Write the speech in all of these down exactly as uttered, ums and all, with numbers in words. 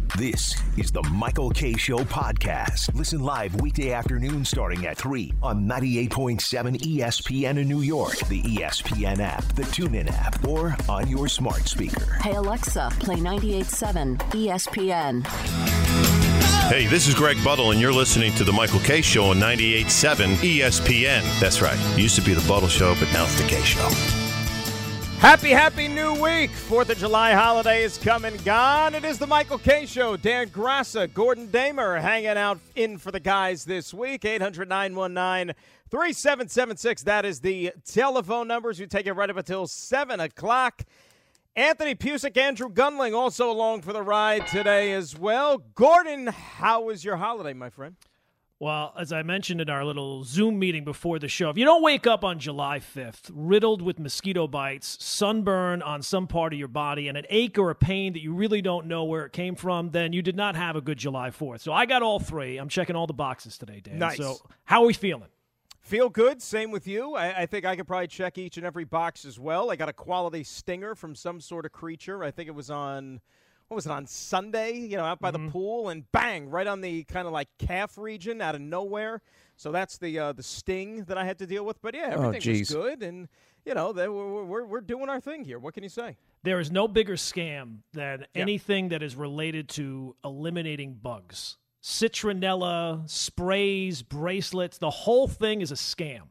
This is the Michael Kay Show podcast. Listen live weekday afternoon starting at three on ninety-eight point seven E S P N in New York, the E S P N app, the TuneIn app, or on your smart speaker. Hey, Alexa, play ninety-eight point seven E S P N. Hey, this is Greg Buttle, and you're listening to the Michael Kay Show on ninety-eight point seven E S P N. That's right. It used to be the Buttle Show, but now it's the Kay Show. Happy, happy new week. fourth of July holiday is come and gone. It is the Michael Kay Show. Dan Grassa, Gordon Damer hanging out in for the guys this week. eight hundred, nine one nine, three seven seven six. That is the telephone numbers. We take it right up until seven o'clock. Anthony Pusick, Andrew Gunling also along for the ride today as well. Gordon, how was your holiday, my friend? Well, as I mentioned in our little Zoom meeting before the show, if you don't wake up on July fifth, riddled with mosquito bites, sunburn on some part of your body, and an ache or a pain that you really don't know where it came from, then you did not have a good July fourth. So I got all three. I'm checking all the boxes today, Dan. Nice. So how are we feeling? Feel good. Same with you. I, I think I could probably check each and every box as well. I got a quality stinger from some sort of creature. I think it was on... What was it, on Sunday, you know, out by mm-hmm. the pool, and bang, right on the kind of like calf region out of nowhere. So that's the uh, the sting that I had to deal with. But, yeah, everything oh, was good, and, you know, they, we're, we're, we're doing our thing here. What can you say? There is no bigger scam than yeah. anything that is related to eliminating bugs. Citronella, sprays, bracelets, the whole thing is a scam.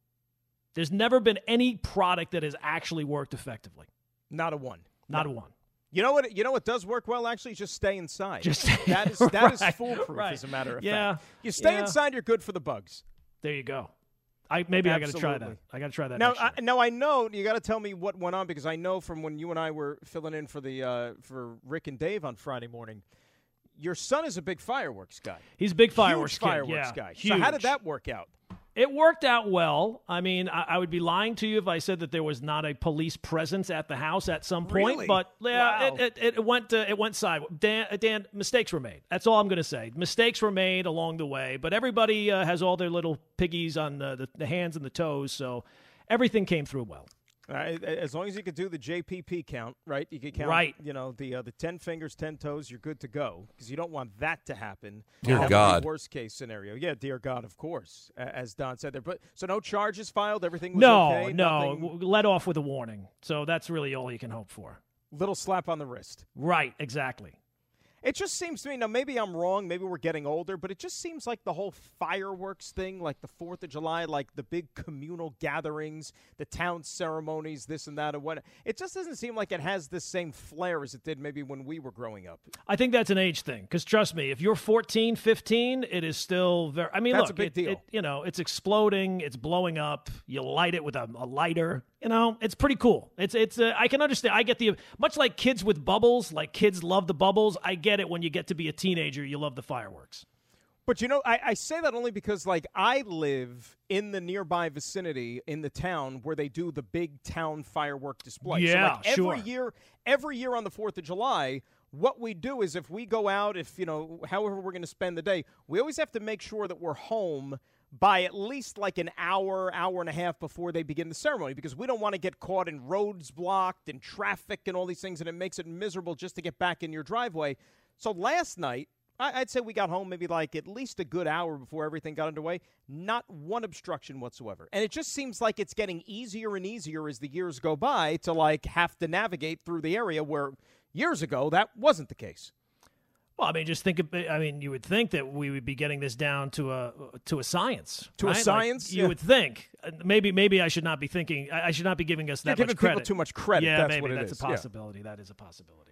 There's never been any product that has actually worked effectively. Not a one. Not no. a one. You know what? You know what does work well. Actually, just stay inside. Just that is that right, is foolproof, right. as a matter of yeah, fact. You stay yeah. inside, you're good for the bugs. There you go. I maybe Absolutely. I got to try that. I got to try that. Now, next year. I, now I know you got to tell me what went on, because I know from when you and I were filling in for the uh, for Rick and Dave on Friday morning. Your son is a big fireworks guy. He's a big fireworks Huge kid, fireworks yeah. guy. Huge. So how did that work out? It worked out well. I mean, I, I would be lying to you if I said that there was not a police presence at the house at some point. Really? But yeah, wow. it, it, it went uh, it went sideways. Dan, Dan, mistakes were made. That's all I'm going to say. Mistakes were made along the way, but everybody uh, has all their little piggies on the, the, the hands and the toes, so everything came through well. Uh, as long as you could do the J P P count, right? You could count, right. you know, the uh, the ten fingers, ten toes. You're good to go, because you don't want that to happen. Dear that God. would be worst case scenario. Yeah, dear God, of course, as Don said there. But so no charges filed. Everything was no, okay. No, no. Let off with a warning. So that's really all you can hope for. Little slap on the wrist. Right. Exactly. It just seems to me, now maybe I'm wrong, maybe we're getting older, but it just seems like the whole fireworks thing, like the fourth of July, like the big communal gatherings, the town ceremonies, this and that, and what. It just doesn't seem like it has the same flair as it did maybe when we were growing up. I think that's an age thing, because trust me, if you're fourteen, fifteen, it is still very, I mean, That's look, a big it, deal. It, you know, it's exploding, it's blowing up, you light it with a, a lighter. You know, it's pretty cool. It's it's. Uh, I can understand. I get the much like kids with bubbles. Like kids love the bubbles. I get it. When you get to be a teenager, you love the fireworks. But you know, I, I say that only because like I live in the nearby vicinity in the town where they do the big town firework display. Yeah, so like every sure. year, every year on the fourth of July, what we do is if we go out, if you know, however we're going to spend the day, we always have to make sure that we're home by at least like an hour, hour and a half before they begin the ceremony, because we don't want to get caught in roads blocked and traffic and all these things, and it makes it miserable just to get back in your driveway. So last night, I- I'd say we got home maybe like at least a good hour before everything got underway. Not one obstruction whatsoever. And it just seems like it's getting easier and easier as the years go by to like have to navigate through the area where years ago that wasn't the case. Well, I mean, just think of, I mean, you would think that we would be getting this down to a to a science. To right? a science? Like, you yeah. would think. Maybe maybe I should not be thinking, I should not be giving us that You're much giving credit. people too much credit. Yeah, That's maybe what it that's is. a possibility. Yeah. That is a possibility.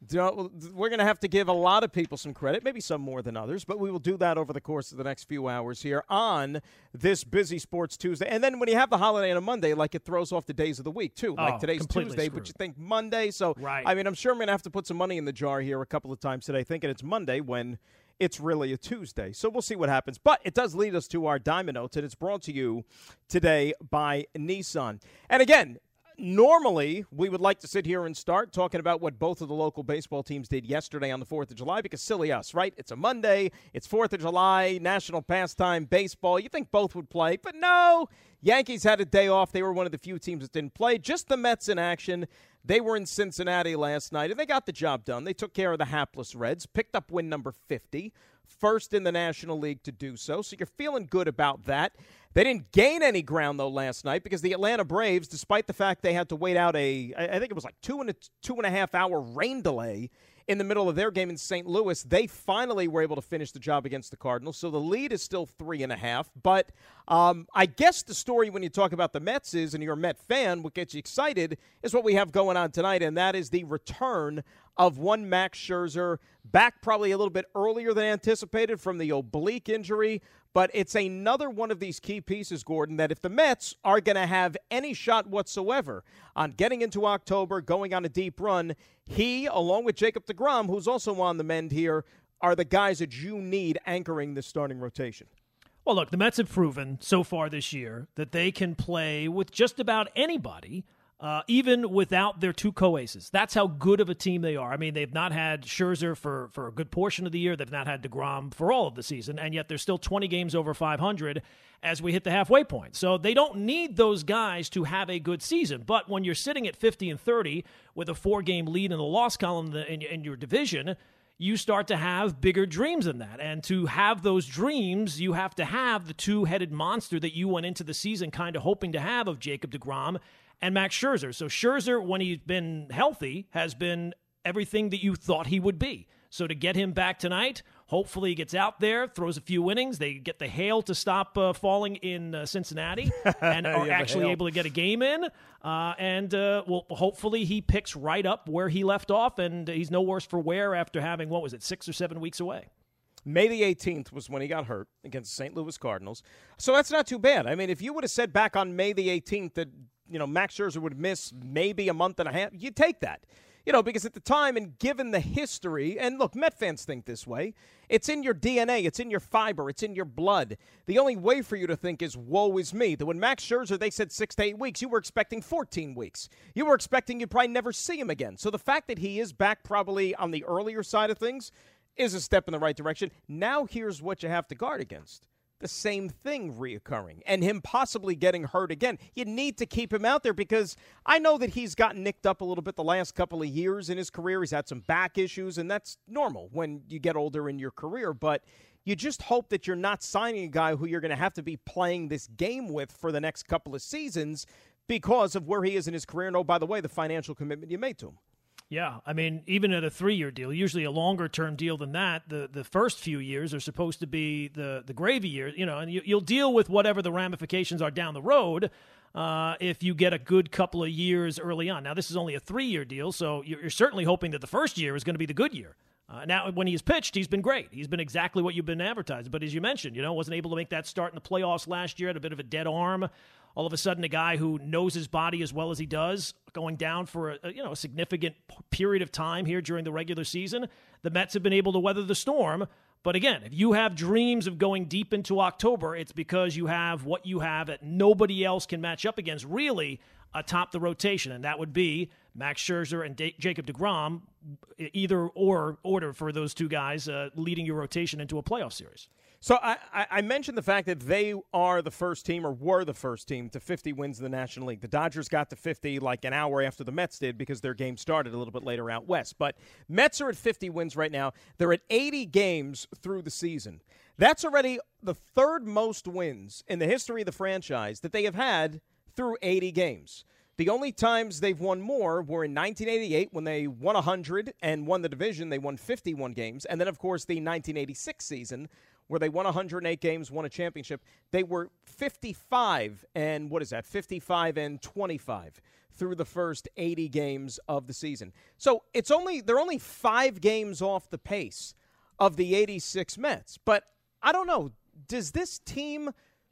We're going to have to give a lot of people some credit, maybe some more than others, but we will do that over the course of the next few hours here on this busy Sports Tuesday. And then when you have the holiday on a Monday, like it throws off the days of the week, too. Like oh, today's Tuesday, screwed. but you think Monday. So, right. I mean, I'm sure I'm going to have to put some money in the jar here a couple of times today, thinking it's Monday when it's really a Tuesday. So we'll see what happens. But it does lead us to our Diamond Notes, and it's brought to you today by Nissan. And again, Normally, we would like to sit here and start talking about what both of the local baseball teams did yesterday on the fourth of July, because silly us, right? It's a Monday, it's fourth of July, national pastime baseball. You think both would play, but no. Yankees had a day off. They were one of the few teams that didn't play. Just the Mets in action. They were in Cincinnati last night, and they got the job done. They took care of the hapless Reds, picked up win number fifty, first in the National League to do so, so you're feeling good about that. They didn't gain any ground, though, last night because the Atlanta Braves, despite the fact they had to wait out a, I think it was like two and a two and a half hour rain delay in the middle of their game in Saint Louis, they finally were able to finish the job against the Cardinals. So the lead is still three and a half. But um, I guess the story when you talk about the Mets is, and you're a Met fan, what gets you excited is what we have going on tonight, and that is the return of one Max Scherzer, back probably a little bit earlier than anticipated from the oblique injury. But it's another one of these key pieces, Gordon, that if the Mets are going to have any shot whatsoever on getting into October, going on a deep run, he, along with Jacob deGrom, who's also on the mend here, are the guys that you need anchoring this starting rotation. Well, look, the Mets have proven so far this year that they can play with just about anybody, Uh, even without their two co-aces. That's how good of a team they are. I mean, they've not had Scherzer for, for a good portion of the year. They've not had deGrom for all of the season, and yet they're still twenty games over five hundred as we hit the halfway point. So they don't need those guys to have a good season. But when you're sitting at fifty and thirty with a four-game lead in the loss column in, the, in, in your division, you start to have bigger dreams than that. And to have those dreams, you have to have the two-headed monster that you went into the season kind of hoping to have of Jacob deGrom and Max Scherzer. So Scherzer, when he's been healthy, has been everything that you thought he would be. So to get him back tonight, hopefully he gets out there, throws a few innings. They get the hail to stop uh, falling in uh, Cincinnati and are yeah, actually able to get a game in. Uh, and uh, well, hopefully he picks right up where he left off, and he's no worse for wear after having, what was it, six or seven weeks away. May the eighteenth was when he got hurt against the Saint Louis Cardinals. So that's not too bad. I mean, if you would have said back on May the eighteenth that, you know, Max Scherzer would miss maybe a month and a half, you'd take that. You know, because at the time, and given the history, and look, Met fans think this way, it's in your D N A, it's in your fiber, it's in your blood. The only way for you to think is, woe is me. That when Max Scherzer, they said six to eight weeks, you were expecting fourteen weeks. You were expecting you'd probably never see him again. So the fact that he is back probably on the earlier side of things is a step in the right direction. Now here's what you have to guard against. The same thing reoccurring, and him possibly getting hurt again. You need to keep him out there because I know that he's gotten nicked up a little bit the last couple of years in his career. He's had some back issues, and that's normal when you get older in your career. But you just hope that you're not signing a guy who you're going to have to be playing this game with for the next couple of seasons because of where he is in his career. And, oh, by the way, the financial commitment you made to him. Yeah, I mean, even at a three-year deal, usually a longer-term deal than that, the, the first few years are supposed to be the, the gravy years, you know, and you, you'll deal with whatever the ramifications are down the road uh, if you get a good couple of years early on. Now, this is only a three-year deal, so you're, you're certainly hoping that the first year is going to be the good year. Uh, now, when he's pitched, he's been great. He's been exactly what you've been advertising. But as you mentioned, you know, wasn't able to make that start in the playoffs last year, had a bit of a dead arm. All of a sudden, a guy who knows his body as well as he does, going down for a, you know, a significant period of time here during the regular season. The Mets have been able to weather the storm. But again, if you have dreams of going deep into October, it's because you have what you have that nobody else can match up against, really, atop the rotation. And that would be Max Scherzer and D- Jacob deGrom, either or order for those two guys uh, leading your rotation into a playoff series. So I, I mentioned the fact that they are the first team, or were the first team, to fifty wins in the National League. The Dodgers got to fifty like an hour after the Mets did because their game started a little bit later out west. But Mets are at fifty wins right now. They're at eighty games through the season. That's already the third most wins in the history of the franchise that they have had through eighty games. The only times they've won more were in nineteen eighty-eight when they won one hundred and won the division. They won fifty-one games. And then, of course, the nineteen eighty-six season where they won one hundred eight games, won a championship. They were fifty-five and, what is that, fifty-five and twenty-five through the first eighty games of the season. So it's only they're only five games off the pace of the eighty-six Mets. But I don't know, does this team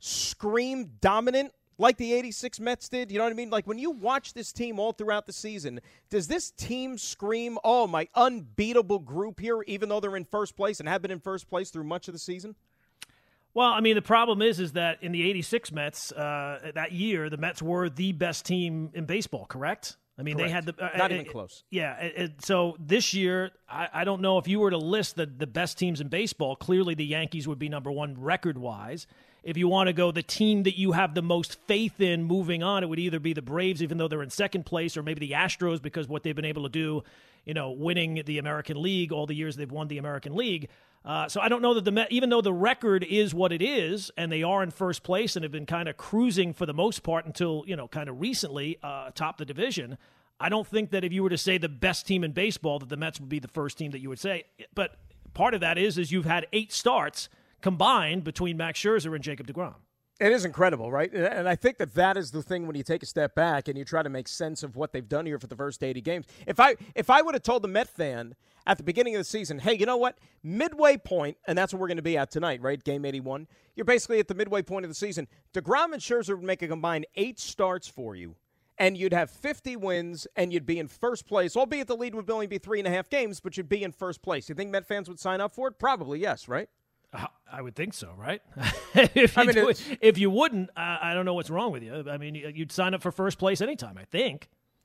scream dominant like the eighty-six Mets did? You know what I mean? Like when you watch this team all throughout the season, does this team scream, oh, my unbeatable group here, even though they're in first place and have been in first place through much of the season? Well, I mean, the problem is, is that in the eighty-six Mets uh, that year, the Mets were the best team in baseball, correct? I mean, Correct. they had the uh, not uh, even close. Yeah. It, it, so this year, I, I don't know if you were to list the, the best teams in baseball. Clearly, the Yankees would be number one record wise. If you want to go the team that you have the most faith in moving on, it would either be the Braves, even though they're in second place, or maybe the Astros because what they've been able to do, you know, winning the American League all the years they've won the American League. Uh, so I don't know that the Met, even though the record is what it is, and they are in first place and have been kind of cruising for the most part until, you know, kind of recently uh, atop the division, I don't think that if you were to say the best team in baseball, that the Mets would be the first team that you would say. But part of that is, is you've had eight starts combined between Max Scherzer and Jacob deGrom. It is incredible, right? And I think that that is the thing when you take a step back and you try to make sense of what they've done here for the first eighty games. If I if I would have told the Met fan at the beginning of the season, hey, you know what? Midway point, and that's what we're going to be at tonight, right? Game eighty-one. You're basically at the midway point of the season. DeGrom and Scherzer would make a combined eight starts for you, and you'd have fifty wins, and you'd be in first place, albeit the lead would only be three and a half games, but you'd be in first place. You think Met fans would sign up for it? Probably yes, right? I would think so, right? if, you I mean, do, if you wouldn't, uh, I don't know what's wrong with you. I mean, you'd sign up for first place anytime, I think.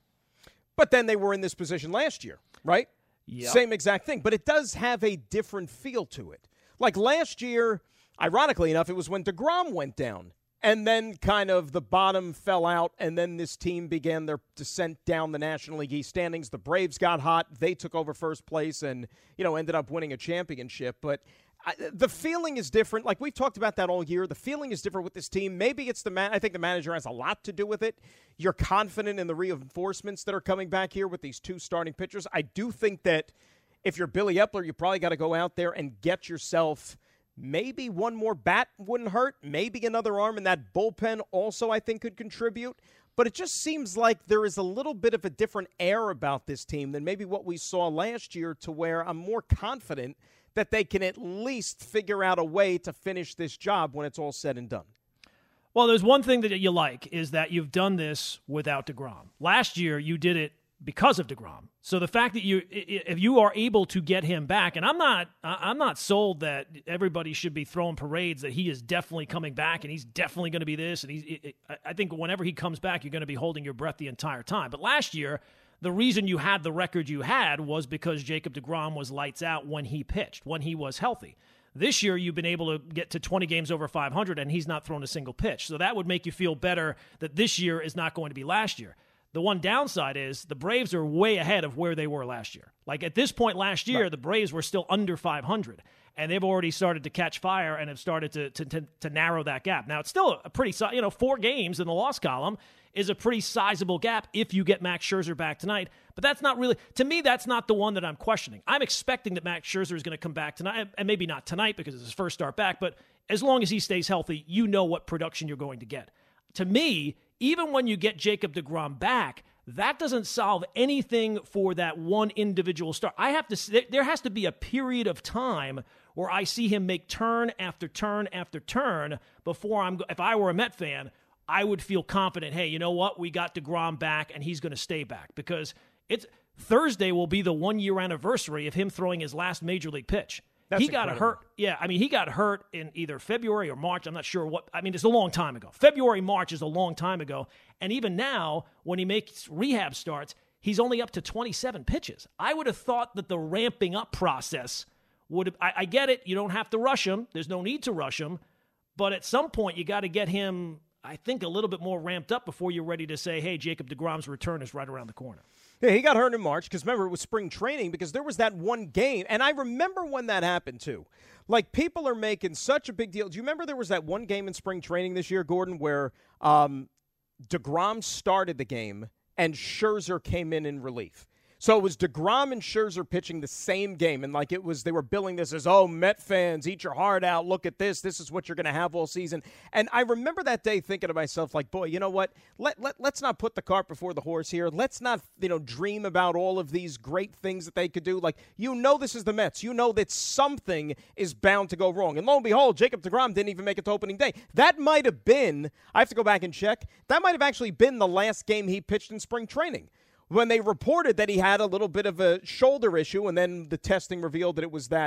But then they were in this position last year, right? Yep. Same exact thing. But it does have a different feel to it. Like last year, ironically enough, it was when DeGrom went down. And then kind of the bottom fell out, and then this team began their descent down the National League East standings. The Braves got hot. They took over first place and, you know, ended up winning a championship. But I, the feeling is different. Like, we've talked about that all year. The feeling is different with this team. Maybe it's the man. I think the manager has a lot to do with it. You're confident in the reinforcements that are coming back here with these two starting pitchers. I do think that if you're Billy Epler, you probably got to go out there and get yourself maybe one more bat wouldn't hurt. Maybe another arm in that bullpen also, I think, could contribute. But it just seems like there is a little bit of a different air about this team than maybe what we saw last year, to where I'm more confident that they can at least figure out a way to finish this job when it's all said and done. Well, there's one thing that you like, is that you've done this without DeGrom. Last year, you did it because of DeGrom. So the fact that you, if you are able to get him back, and I'm not, I'm not sold that everybody should be throwing parades that he is definitely coming back and he's definitely going to be this. And he's, I think whenever he comes back, you're going to be holding your breath the entire time. But last year, the reason you had the record you had was because Jacob deGrom was lights out when he pitched, when he was healthy. This year, you've been able to get to twenty games over five hundred, and he's not thrown a single pitch. So that would make you feel better that this year is not going to be last year. The one downside is the Braves are way ahead of where they were last year. Like at this point last year, right, the Braves were still under five hundred, and they've already started to catch fire and have started to to, to, to narrow that gap. Now, it's still a pretty, you know, four games in the loss column is a pretty sizable gap if you get Max Scherzer back tonight. But that's not really, to me, that's not the one that I'm questioning. I'm expecting that Max Scherzer is going to come back tonight, and maybe not tonight because it's his first start back, but as long as he stays healthy, you know what production you're going to get. To me, even when you get Jacob deGrom back, that doesn't solve anything for that one individual start. I have to. There has to be a period of time where I see him make turn after turn after turn before I'm. If I were a Met fan, I would feel confident. Hey, you know what? We got deGrom back, and he's going to stay back because it's Thursday will be the one year anniversary of him throwing his last major league pitch. That's he got incredible. hurt. Yeah, I mean, he got hurt in either February or March. I'm not sure what. I mean, it's a long time ago. February, March is a long time ago. And even now, when he makes rehab starts, he's only up to twenty-seven pitches. I would have thought that the ramping up process would have. I, I get it. You don't have to rush him. There's no need to rush him. But at some point, you got to get him, I think, a little bit more ramped up before you're ready to say, hey, Jacob deGrom's return is right around the corner. Yeah, he got hurt in March because, remember, it was spring training because there was that one game. And I remember when that happened, too. Like, people are making such a big deal. Do you remember there was that one game in spring training this year, Gordon, where um, deGrom started the game and Scherzer came in in relief? So it was deGrom and Scherzer pitching the same game, and like it was, they were billing this as, oh, Met fans, eat your heart out, look at this, this is what you're going to have all season. And I remember that day thinking to myself, like, boy, you know what, let, let, let's not put the cart before the horse here. Let's not, you know, dream about all of these great things that they could do. Like, you know this is the Mets. You know that something is bound to go wrong. And lo and behold, Jacob deGrom didn't even make it to opening day. That might have been, I have to go back and check, that might have actually been the last game he pitched in spring training, when they reported that he had a little bit of a shoulder issue, and then the testing revealed that it was that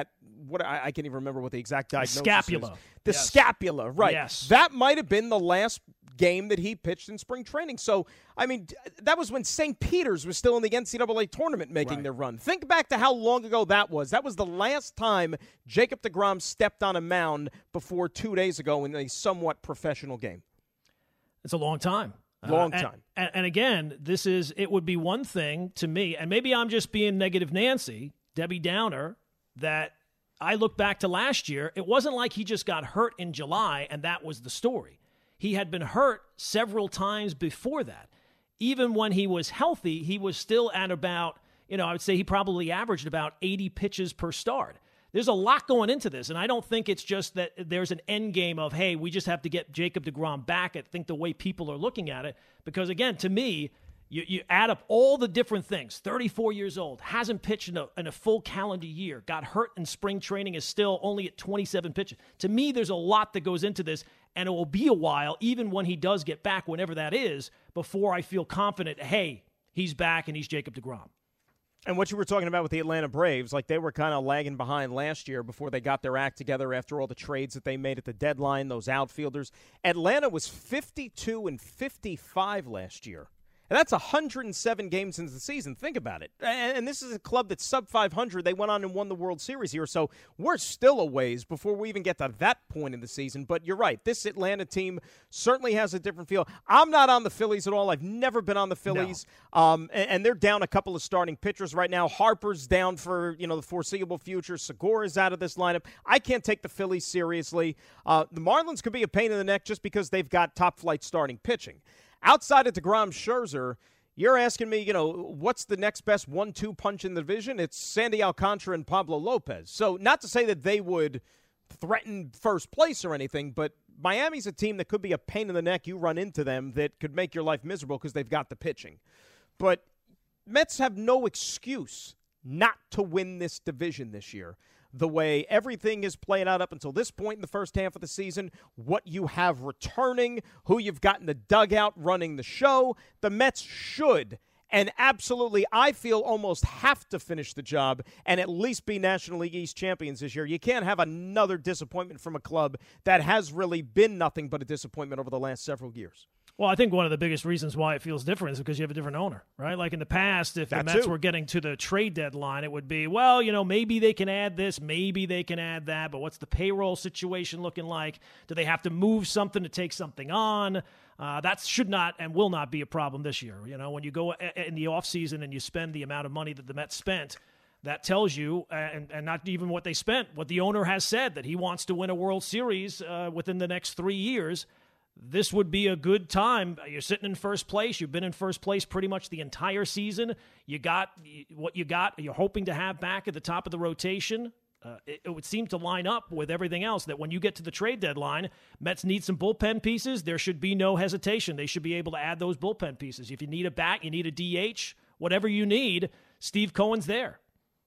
what I, I can't even remember what the exact diagnosis Scapula. is. The Yes. scapula, right. Yes. That might have been the last game that he pitched in spring training. So, I mean, that was when Saint Peter's was still in the N C double A tournament making Right. their run. Think back to how long ago that was. That was the last time Jacob deGrom stepped on a mound before two days ago in a somewhat professional game. It's a long time. Long uh, and, time. And, and again, this is, it would be one thing to me, and maybe I'm just being negative Nancy, Debbie Downer, that I look back to last year. It wasn't like he just got hurt in July and that was the story. He had been hurt several times before that. Even when he was healthy, he was still at about, you know, I would say he probably averaged about eighty pitches per start. There's a lot going into this, and I don't think it's just that there's an end game of, hey, we just have to get Jacob deGrom back. I think the way people are looking at it, because, again, to me, you, you add up all the different things. thirty-four years old, hasn't pitched in a, in a full calendar year, got hurt in spring training, is still only at twenty-seven pitches. To me, there's a lot that goes into this, and it will be a while, even when he does get back, whenever that is, before I feel confident, hey, he's back and he's Jacob deGrom. And what you were talking about with the Atlanta Braves, like they were kind of lagging behind last year before they got their act together after all the trades that they made at the deadline, those outfielders. Atlanta was fifty-two and fifty-five last year. And that's one hundred seven games into the season. Think about it. And this is a club that's sub five hundred. They went on and won the World Series here. So we're still a ways before we even get to that point in the season. But you're right. This Atlanta team certainly has a different feel. I'm not on the Phillies at all. I've never been on the Phillies. No. Um, and, and they're down a couple of starting pitchers right now. Harper's down for, you know, the foreseeable future. Segura's out of this lineup. I can't take the Phillies seriously. Uh, the Marlins could be a pain in the neck just because they've got top-flight starting pitching. Outside of DeGrom, Scherzer, you're asking me, you know, what's the next best one two punch in the division? It's Sandy Alcantara and Pablo Lopez. So not to say that they would threaten first place or anything, but Miami's a team that could be a pain in the neck. You run into them that could make your life miserable because they've got the pitching. But Mets have no excuse not to win this division this year. The way everything is playing out up until this point in the first half of the season, what you have returning, who you've got in the dugout running the show, the Mets should and absolutely, I feel, almost have to finish the job and at least be National League East champions this year. You can't have another disappointment from a club that has really been nothing but a disappointment over the last several years. Well, I think one of the biggest reasons why it feels different is because you have a different owner, right? Like in the past, if that the Mets too. were getting to the trade deadline, it would be, well, you know, maybe they can add this, maybe they can add that, but what's the payroll situation looking like? Do they have to move something to take something on? Uh, that should not and will not be a problem this year. You know, when you go in the offseason and you spend the amount of money that the Mets spent, that tells you, and, and not even what they spent, what the owner has said, that he wants to win a World Series uh, within the next three years. This would be a good time. You're sitting in first place. You've been in first place pretty much the entire season. You got what you got. You're hoping to have back at the top of the rotation. Uh, it, it would seem to line up with everything else that when you get to the trade deadline, Mets need some bullpen pieces. There should be no hesitation. They should be able to add those bullpen pieces. If you need a bat, you need a D H, whatever you need, Steve Cohen's there.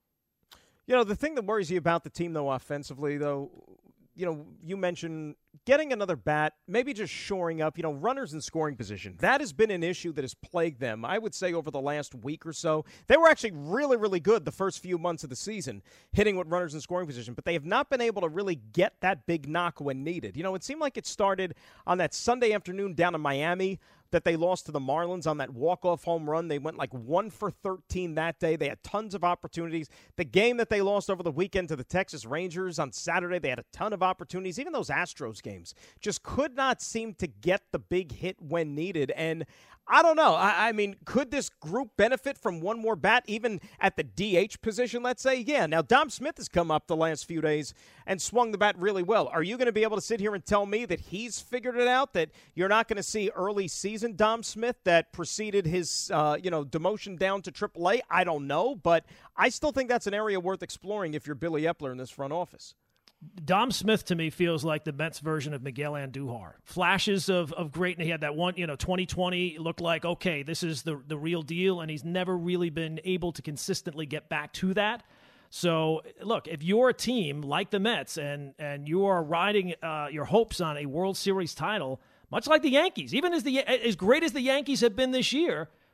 You know, the thing that worries you about the team, though, offensively, though, you know, you mentioned getting another bat, maybe just shoring up, you know, runners in scoring position. That has been an issue that has plagued them, I would say, over the last week or so. They were actually really, really good the first few months of the season, hitting with runners in scoring position, but they have not been able to really get that big knock when needed. You know, it seemed like it started on that Sunday afternoon down in Miami that they lost to the Marlins on that walk-off home run. They went like one for thirteen that day. They had tons of opportunities. The game that they lost over the weekend to the Texas Rangers on Saturday, they had a ton of opportunities. Even those Astros games just could not seem to get the big hit when needed. And I don't know. I, I mean, could this group benefit from one more bat, even at the D H position, let's say? Yeah. Now, Dom Smith has come up the last few days and swung the bat really well. Are you going to be able to sit here and tell me that he's figured it out, that you're not going to see early season Dom Smith that preceded his, uh, you know, demotion down to triple A? I don't know, but I still think that's an area worth exploring if you're Billy Epler in this front office. Dom Smith, to me, feels like the Mets version of Miguel Andujar. Flashes of, of greatness. He had that one, you know, twenty twenty looked like, okay, this is the, the real deal, and he's never really been able to consistently get back to that. So, look, if you're a team like the Mets and, and you are riding uh, your hopes on a World Series title, much like the Yankees, even as, the, as great as the Yankees have been this year,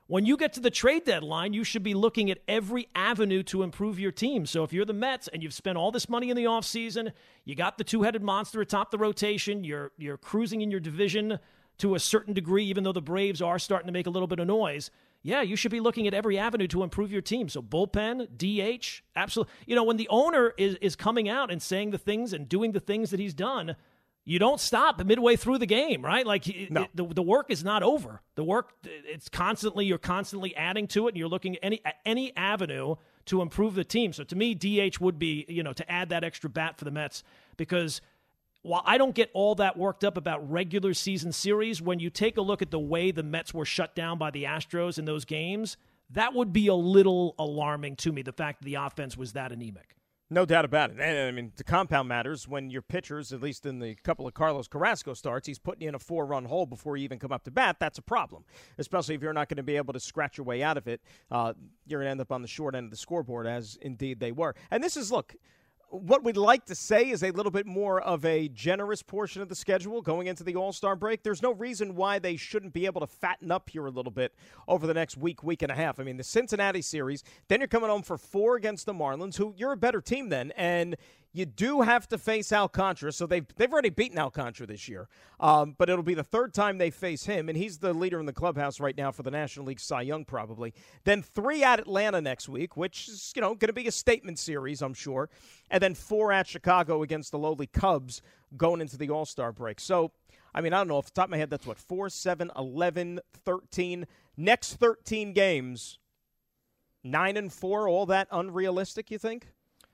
when you get to the trade deadline, you should be looking at every avenue to improve your team. So if you're the Mets and you've spent all this money in the offseason, you got the two-headed monster atop the rotation, you're you're cruising in your division to a certain degree, even though the Braves are starting to make a little bit of noise, yeah, you should be looking at every avenue to improve your team. So bullpen, D H, absolutely. You know, when the owner is, is coming out and saying the things and doing the things that he's done, you don't stop midway through the game, right? Like no. it, the, the work is not over. The work, it's constantly, you're constantly adding to it, and you're looking at any, at any avenue to improve the team. So to me, D H would be, you know, to add that extra bat for the Mets, because while I don't get all that worked up about regular season series, when you take a look at the way the Mets were shut down by the Astros in those games, that would be a little alarming to me, the fact that the offense was that anemic. No doubt about it. And, I mean, the compound matters when your pitchers, at least in the couple of Carlos Carrasco starts, he's putting you in a four-run hole before you even come up to bat. That's a problem, especially if you're not going to be able to scratch your way out of it. Uh, you're going to end up on the short end of the scoreboard, as indeed they were. And this is, look, what we'd like to say is a little bit more of a generous portion of the schedule going into the All-Star break. There's no reason why they shouldn't be able to fatten up here a little bit over the next week, week and a half. I mean, the Cincinnati series, then you're coming home for four against the Marlins, who you're a better team then, and you do have to face Alcantara, so they've, they've already beaten Alcantara this year. Um, but it'll be the third time they face him, and he's the leader in the clubhouse right now for the National League Cy Young probably. Then three at Atlanta next week, which is, you know, going to be a statement series, I'm sure. And then four at Chicago against the lowly Cubs going into the All-Star break. So, I mean, I don't know. Off the top of my head, that's what, four, seven, eleven, thirteen. Next thirteen games, nine and four, all that unrealistic, you think?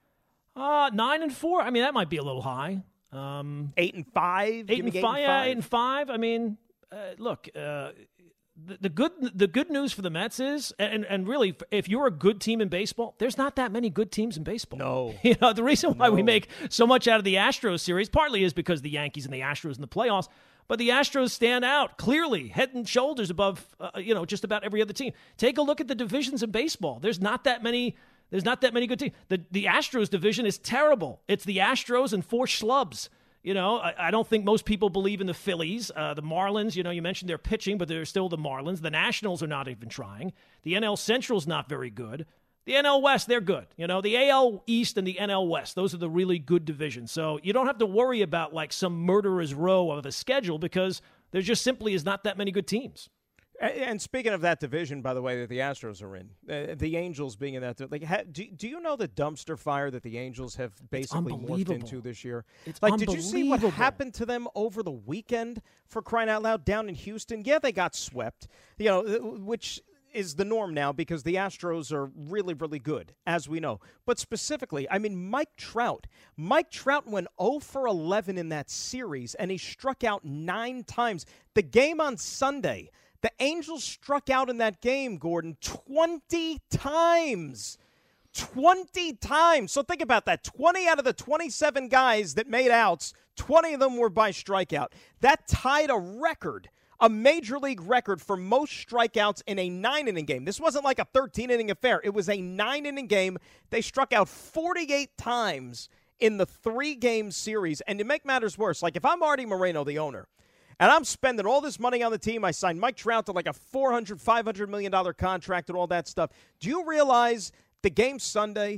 Uh, nine and four. I mean, that might be a little high. Um, eight and five. Eight and five. Eight and five. Yeah, eight and five. I mean, uh, look, uh, the, the good the good news for the Mets is, and and really, if you're a good team in baseball, there's not that many good teams in baseball. No. You know, the reason why no. we make so much out of the Astros series partly is because the Yankees and the Astros in the playoffs. But the Astros stand out clearly, head and shoulders above, uh, you know, just about every other team. Take a look at the divisions in baseball. There's not that many. There's not that many good teams. The the Astros division is terrible. It's the Astros and four schlubs. You know, I, I don't think most people believe in the Phillies. Uh, the Marlins, you know, you mentioned they're pitching, but they're still the Marlins. The Nationals are not even trying. The N L Central's not very good. The N L West, they're good. You know, the A L East and the N L West, those are the really good divisions. So you don't have to worry about like some murderer's row of a schedule because there just simply is not that many good teams. And speaking of that division, by the way, that the Astros are in, uh, the Angels being in that, like, ha, do, do you know the dumpster fire that the Angels have basically morphed into this year? It's like, did you see what happened to them over the weekend, for crying out loud, down in Houston? Yeah, they got swept, you know, which is the norm now because the Astros are really, really good, as we know. But specifically, I mean, Mike Trout. Mike Trout went oh for eleven in that series, and he struck out nine times. The game on Sunday, the Angels struck out in that game, Gordon, twenty times. twenty times. So think about that. twenty out of the twenty-seven guys that made outs, twenty of them were by strikeout. That tied a record, a major league record for most strikeouts in a nine-inning game. This wasn't like a thirteen-inning affair. It was a nine-inning game. They struck out forty-eight times in the three-game series. And to make matters worse, like if I'm Artie Moreno, the owner, and I'm spending all this money on the team. I signed Mike Trout to like a four hundred, five hundred million dollars contract and all that stuff. Do you realize the game Sunday,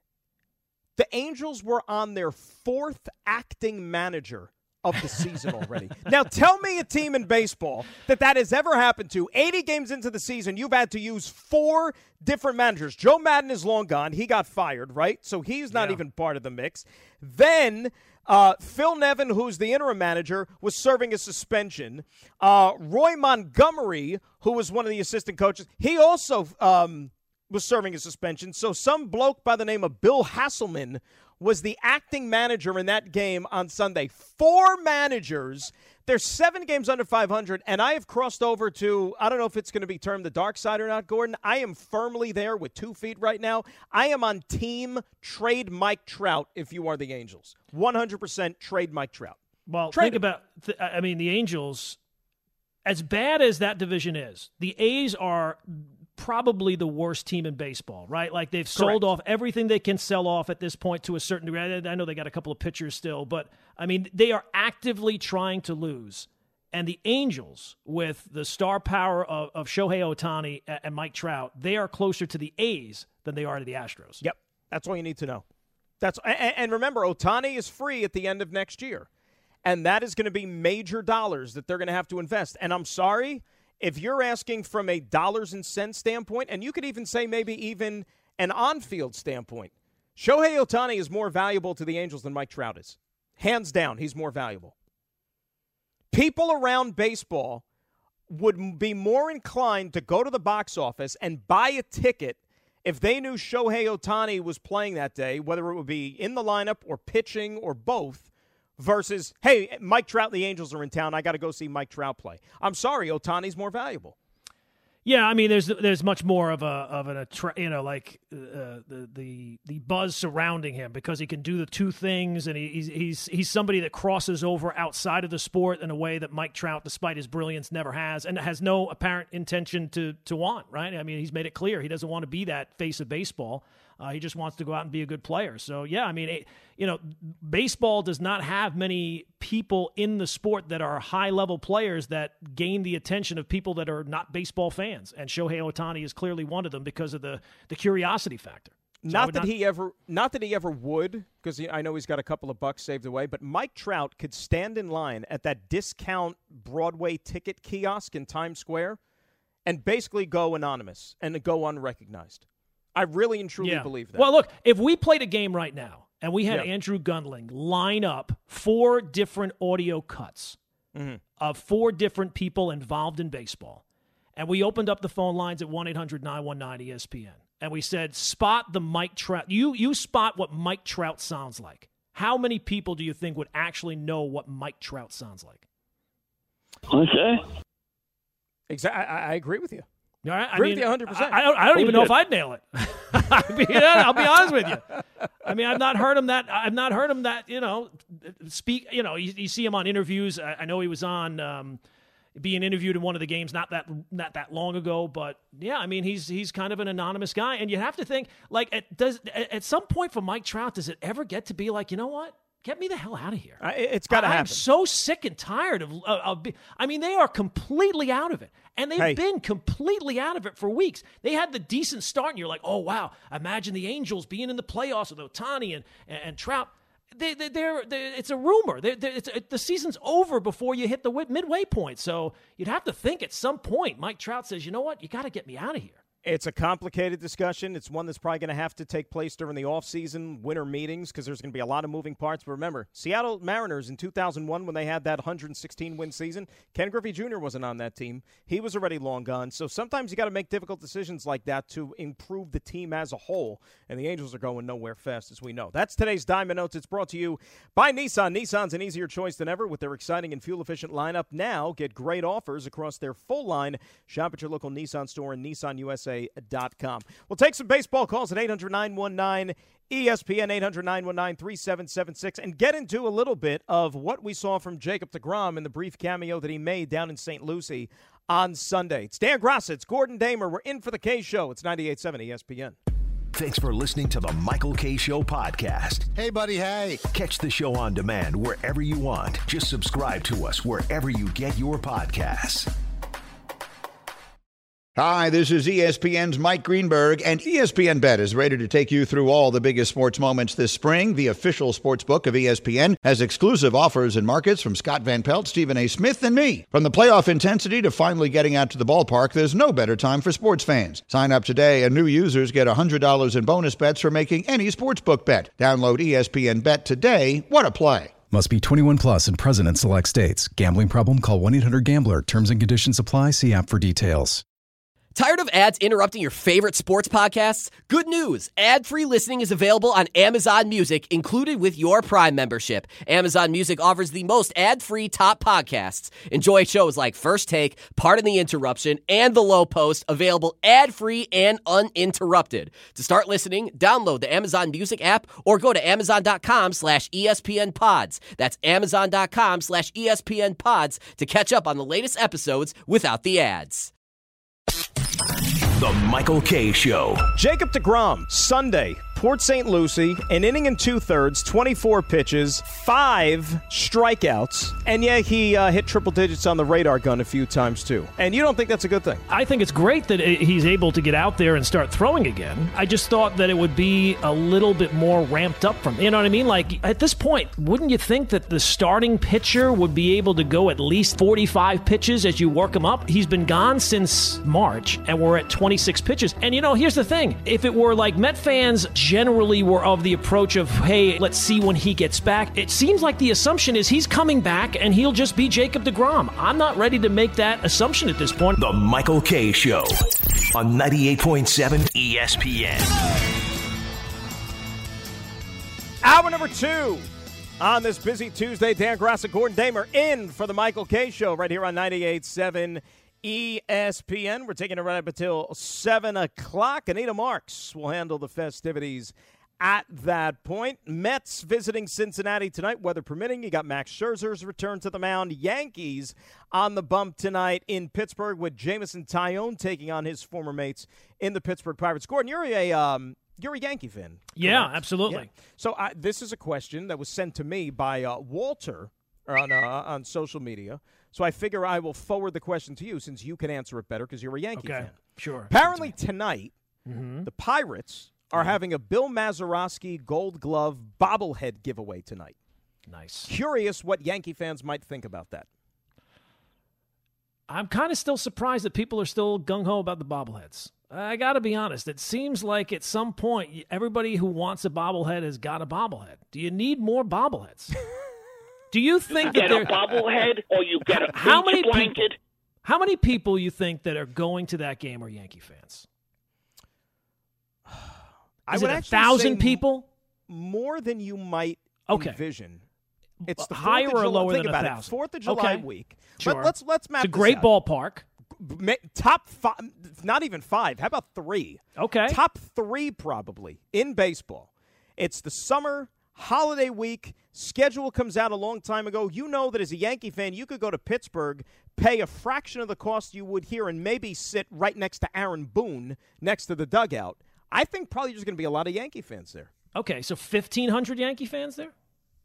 the Angels were on their fourth acting manager of the season already? Now, tell me a team in baseball that that has ever happened to. eighty games into the season, you've had to use four different managers. Joe Madden is long gone. He got fired, right? So he's not yeah. even part of the mix. Then Uh, Phil Nevin, who's the interim manager, was serving a suspension. Uh, Roy Montgomery, who was one of the assistant coaches, he also um, was serving a suspension. So some bloke by the name of Bill Hasselman was the acting manager in that game on Sunday. Four managers. They're seven games under five hundred, and I have crossed over to, I don't know if it's going to be termed the dark side or not, Gordon. I am firmly there with two feet right now. I am on team trade Mike Trout if you are the Angels. one hundred percent trade Mike Trout. Well, trade think him. about, th- I mean, the Angels, as bad as that division is, the A's are probably the worst team in baseball, right? Like they've sold Correct. off everything they can sell off at this point to a certain degree. I know they got a couple of pitchers still, but I mean, they are actively trying to lose. And the Angels, with the star power of, of Shohei Ohtani and Mike Trout, they are closer to the A's than they are to the Astros. Yep, that's all you need to know. That's and, and remember, Ohtani is free at the end of next year. And that is going to be major dollars that they're going to have to invest. And I'm sorry, if you're asking from a dollars and cents standpoint, and you could even say maybe even an on-field standpoint, Shohei Ohtani is more valuable to the Angels than Mike Trout is. Hands down, he's more valuable. People around baseball would be more inclined to go to the box office and buy a ticket if they knew Shohei Ohtani was playing that day, whether it would be in the lineup or pitching or both, versus, hey, Mike Trout and the Angels are in town. I got to go see Mike Trout play. I'm sorry, Ohtani's more valuable. Yeah, I mean, there's there's much more of a of an you know like uh, the the the buzz surrounding him because he can do the two things, and he, he's he's he's somebody that crosses over outside of the sport in a way that Mike Trout, despite his brilliance, never has, and has no apparent intention to to want. Right? I mean, he's made it clear he doesn't want to be that face of baseball. Uh, he just wants to go out and be a good player. So, yeah, I mean, it, you know, baseball does not have many people in the sport that are high-level players that gain the attention of people that are not baseball fans. And Shohei Ohtani is clearly one of them because of the, the curiosity factor. So not that not... he ever not that he ever would, because I know he's got a couple of bucks saved away, but Mike Trout could stand in line at that discount Broadway ticket kiosk in Times Square and basically go anonymous and go unrecognized. I really and truly yeah. believe that. Well, look, if we played a game right now and we had yeah. Andrew Gunling line up four different audio cuts mm-hmm. of four different people involved in baseball, and we opened up the phone lines at one eight hundred nine one nine E S P N, and we said, spot the Mike Trout. You, you spot what Mike Trout sounds like. How many people do you think would actually know what Mike Trout sounds like? Okay. Exactly. I, I agree with you. All right, I agree mean, with you one hundred percent. I, I don't, I don't even know if I'd nail it. I mean, I'll be honest with you. I mean, I've not heard him that. I've not heard him that. You know, speak. You know, you, you see him on interviews. I, I know he was on um, being interviewed in one of the games not that not that long ago. But yeah, I mean, he's he's kind of an anonymous guy, and you have to think like, at, does at some point for Mike Trout, does it ever get to be like, you know what? Get me the hell out of here. Uh, it's got to happen. I'm so sick and tired of, of, of – I mean, they are completely out of it. And they've hey. been completely out of it for weeks. They had the decent start, and you're like, oh, wow, imagine the Angels being in the playoffs with Ohtani and, and, and Trout. They, they, they're, they're, it's a rumor. They're, they're, it's, it, the season's over before you hit the midway point. So you'd have to think at some point Mike Trout says, you know what, you got to get me out of here. It's a complicated discussion. It's one that's probably going to have to take place during the offseason winter meetings because there's going to be a lot of moving parts. But remember, Seattle Mariners in two thousand one, when they had that one hundred sixteen win season, Ken Griffey Junior wasn't on that team. He was already long gone. So sometimes you got to make difficult decisions like that to improve the team as a whole. And the Angels are going nowhere fast, as we know. That's today's Diamond Notes. It's brought to you by Nissan. Nissan's an easier choice than ever with their exciting and fuel-efficient lineup. Now get great offers across their full line. Shop at your local Nissan store and Nissan U S A dot com. We'll take some baseball calls at eight hundred nine one nine E S P N, eight hundred nine one nine three seven seven six, and get into a little bit of what we saw from Jacob deGrom in the brief cameo that he made down in Saint Lucie on Sunday. It's Dan Grassa, it's Gordon Damer. We're in for the K Show. It's ninety-eight point seven E S P N. Thanks for listening to the Michael K. Show podcast. Hey, buddy, hey. Catch the show on demand wherever you want. Just subscribe to us wherever you get your podcasts. Hi, this is E S P N's Mike Greenberg, and E S P N Bet is ready to take you through all the biggest sports moments this spring. The official sports book of E S P N has exclusive offers and markets from Scott Van Pelt, Stephen A. Smith, and me. From the playoff intensity to finally getting out to the ballpark, there's no better time for sports fans. Sign up today, and new users get one hundred dollars in bonus bets for making any sportsbook bet. Download E S P N Bet today. What a play. Must be twenty-one plus and present in select states. Gambling problem? Call one eight hundred gambler. Terms and conditions apply. See app for details. Tired of ads interrupting your favorite sports podcasts? Good news! Ad-free listening is available on Amazon Music, included with your Prime membership. Amazon Music offers the most ad-free top podcasts. Enjoy shows like First Take, Pardon the Interruption, and The Low Post, available ad-free and uninterrupted. To start listening, download the Amazon Music app or go to amazon.com slash ESPN pods. That's amazon.com slash ESPN pods to catch up on the latest episodes without the ads. The Michael K. Show. Jacob deGrom, Sunday, Port Saint Lucie, an inning and two-thirds, twenty-four pitches, five strikeouts, and yeah, he uh, hit triple digits on the radar gun a few times too. And you don't think that's a good thing? I think it's great that he's able to get out there and start throwing again. I just thought that it would be a little bit more ramped up from, you know what I mean? Like, at this point, wouldn't you think that the starting pitcher would be able to go at least forty-five pitches as you work him up? He's been gone since March, and we're at twenty-six pitches. And, you know, here's the thing. If it were like Met fans generally were of the approach of, hey, let's see when he gets back, it seems like the assumption is he's coming back and he'll just be Jacob deGrom. I'm not ready to make that assumption at this point. The Michael Kay Show on ninety-eight point seven E S P N. Hour number two on this busy Tuesday. Dan Graca, Gordon Damer in for the Michael Kay Show right here on ninety-eight point seven E S P N. We're taking it right up until seven o'clock. Anita Marks will handle the festivities at that point. Mets visiting Cincinnati tonight, weather permitting. You got Max Scherzer's return to the mound. Yankees on the bump tonight in Pittsburgh with Jameson Taillon taking on his former mates in the Pittsburgh Pirates. Gordon, you're a um, you're a Yankee fan. Yeah, correct? absolutely. Yeah. So uh, this is a question that was sent to me by uh, Walter on uh, on social media. So I figure I will forward the question to you since you can answer it better because you're a Yankee okay, fan. Sure. Apparently tonight, mm-hmm. the Pirates are having a Bill Mazeroski Gold Glove bobblehead giveaway tonight. Nice. Curious what Yankee fans might think about that. I'm kind of still surprised that people are still gung-ho about the bobbleheads. I got to be honest. It seems like at some point, everybody who wants a bobblehead has got a bobblehead. Do you need more bobbleheads? Do you think you that get a bobblehead or you get a how many blanket? People, how many people you think that are going to that game are Yankee fans? I Is would it a actually thousand say people? More than you might okay. envision. It's the higher or lower Think than about a it. thousand. Fourth of July okay. week. Sure. Let, let's let's map. It's a great this out. ballpark. Top five, not even five. How about three? Okay. Top three probably in baseball. It's the summer holiday week. Schedule comes out a long time ago. You know that as a Yankee fan, you could go to Pittsburgh, pay a fraction of the cost you would here, and maybe sit right next to Aaron Boone next to the dugout. I think probably there's going to be a lot of Yankee fans there. Okay, so fifteen hundred Yankee fans there?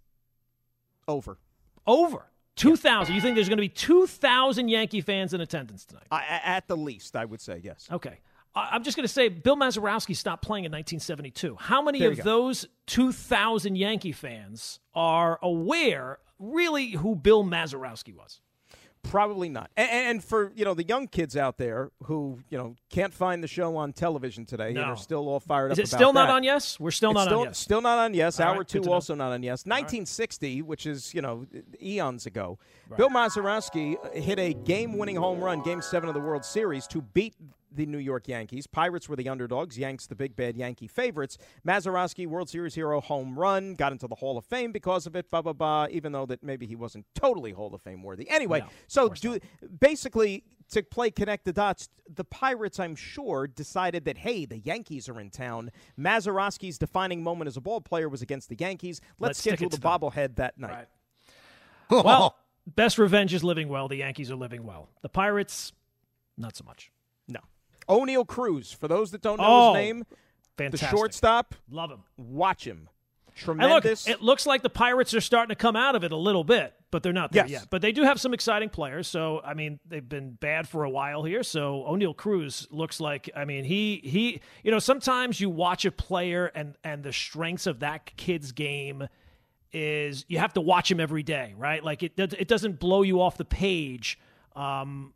Over. Over. two thousand. You think there's going to be two thousand Yankee fans in attendance tonight? Uh, at the least, I would say, yes. Okay. I'm just going to say Bill Mazeroski stopped playing in nineteen seventy-two. How many there of those two thousand Yankee fans are aware really who Bill Mazeroski was? Probably not. And, and for, you know, the young kids out there who, you know, can't find the show on television today no. and are still all fired Is up it about still not that. on Yes? We're still it's not still, on Yes. Still not on Yes. All Hour right, two good also not on Yes. nineteen sixty, right. Which is, you know, eons ago, right. Bill Mazeroski hit a game-winning home run, Game seven of the World Series, to beat the New York Yankees. Pirates were the underdogs. Yanks, the big bad Yankee favorites. Mazeroski, World Series hero, home run, got into the Hall of Fame because of it, blah, blah, blah, even though that maybe he wasn't totally Hall of Fame worthy. Anyway, no, so do basically to play connect the dots, the Pirates, I'm sure, decided that, hey, the Yankees are in town. Mazeroski's defining moment as a ball player was against the Yankees. Let's, Let's schedule the bobblehead that night. Right. Well, best revenge is living well. The Yankees are living well. The Pirates, not so much. No. O'Neal Cruz, for those that don't know oh, his name, fantastic. The shortstop. Love him. Watch him. Tremendous. And look, it looks like the Pirates are starting to come out of it a little bit, but they're not there yes. yet. But they do have some exciting players. So, I mean, they've been bad for a while here. So O'Neal Cruz looks like, I mean, he, he, you know, sometimes you watch a player and, and the strengths of that kid's game is you have to watch him every day, right? Like it, it doesn't blow you off the page. Um,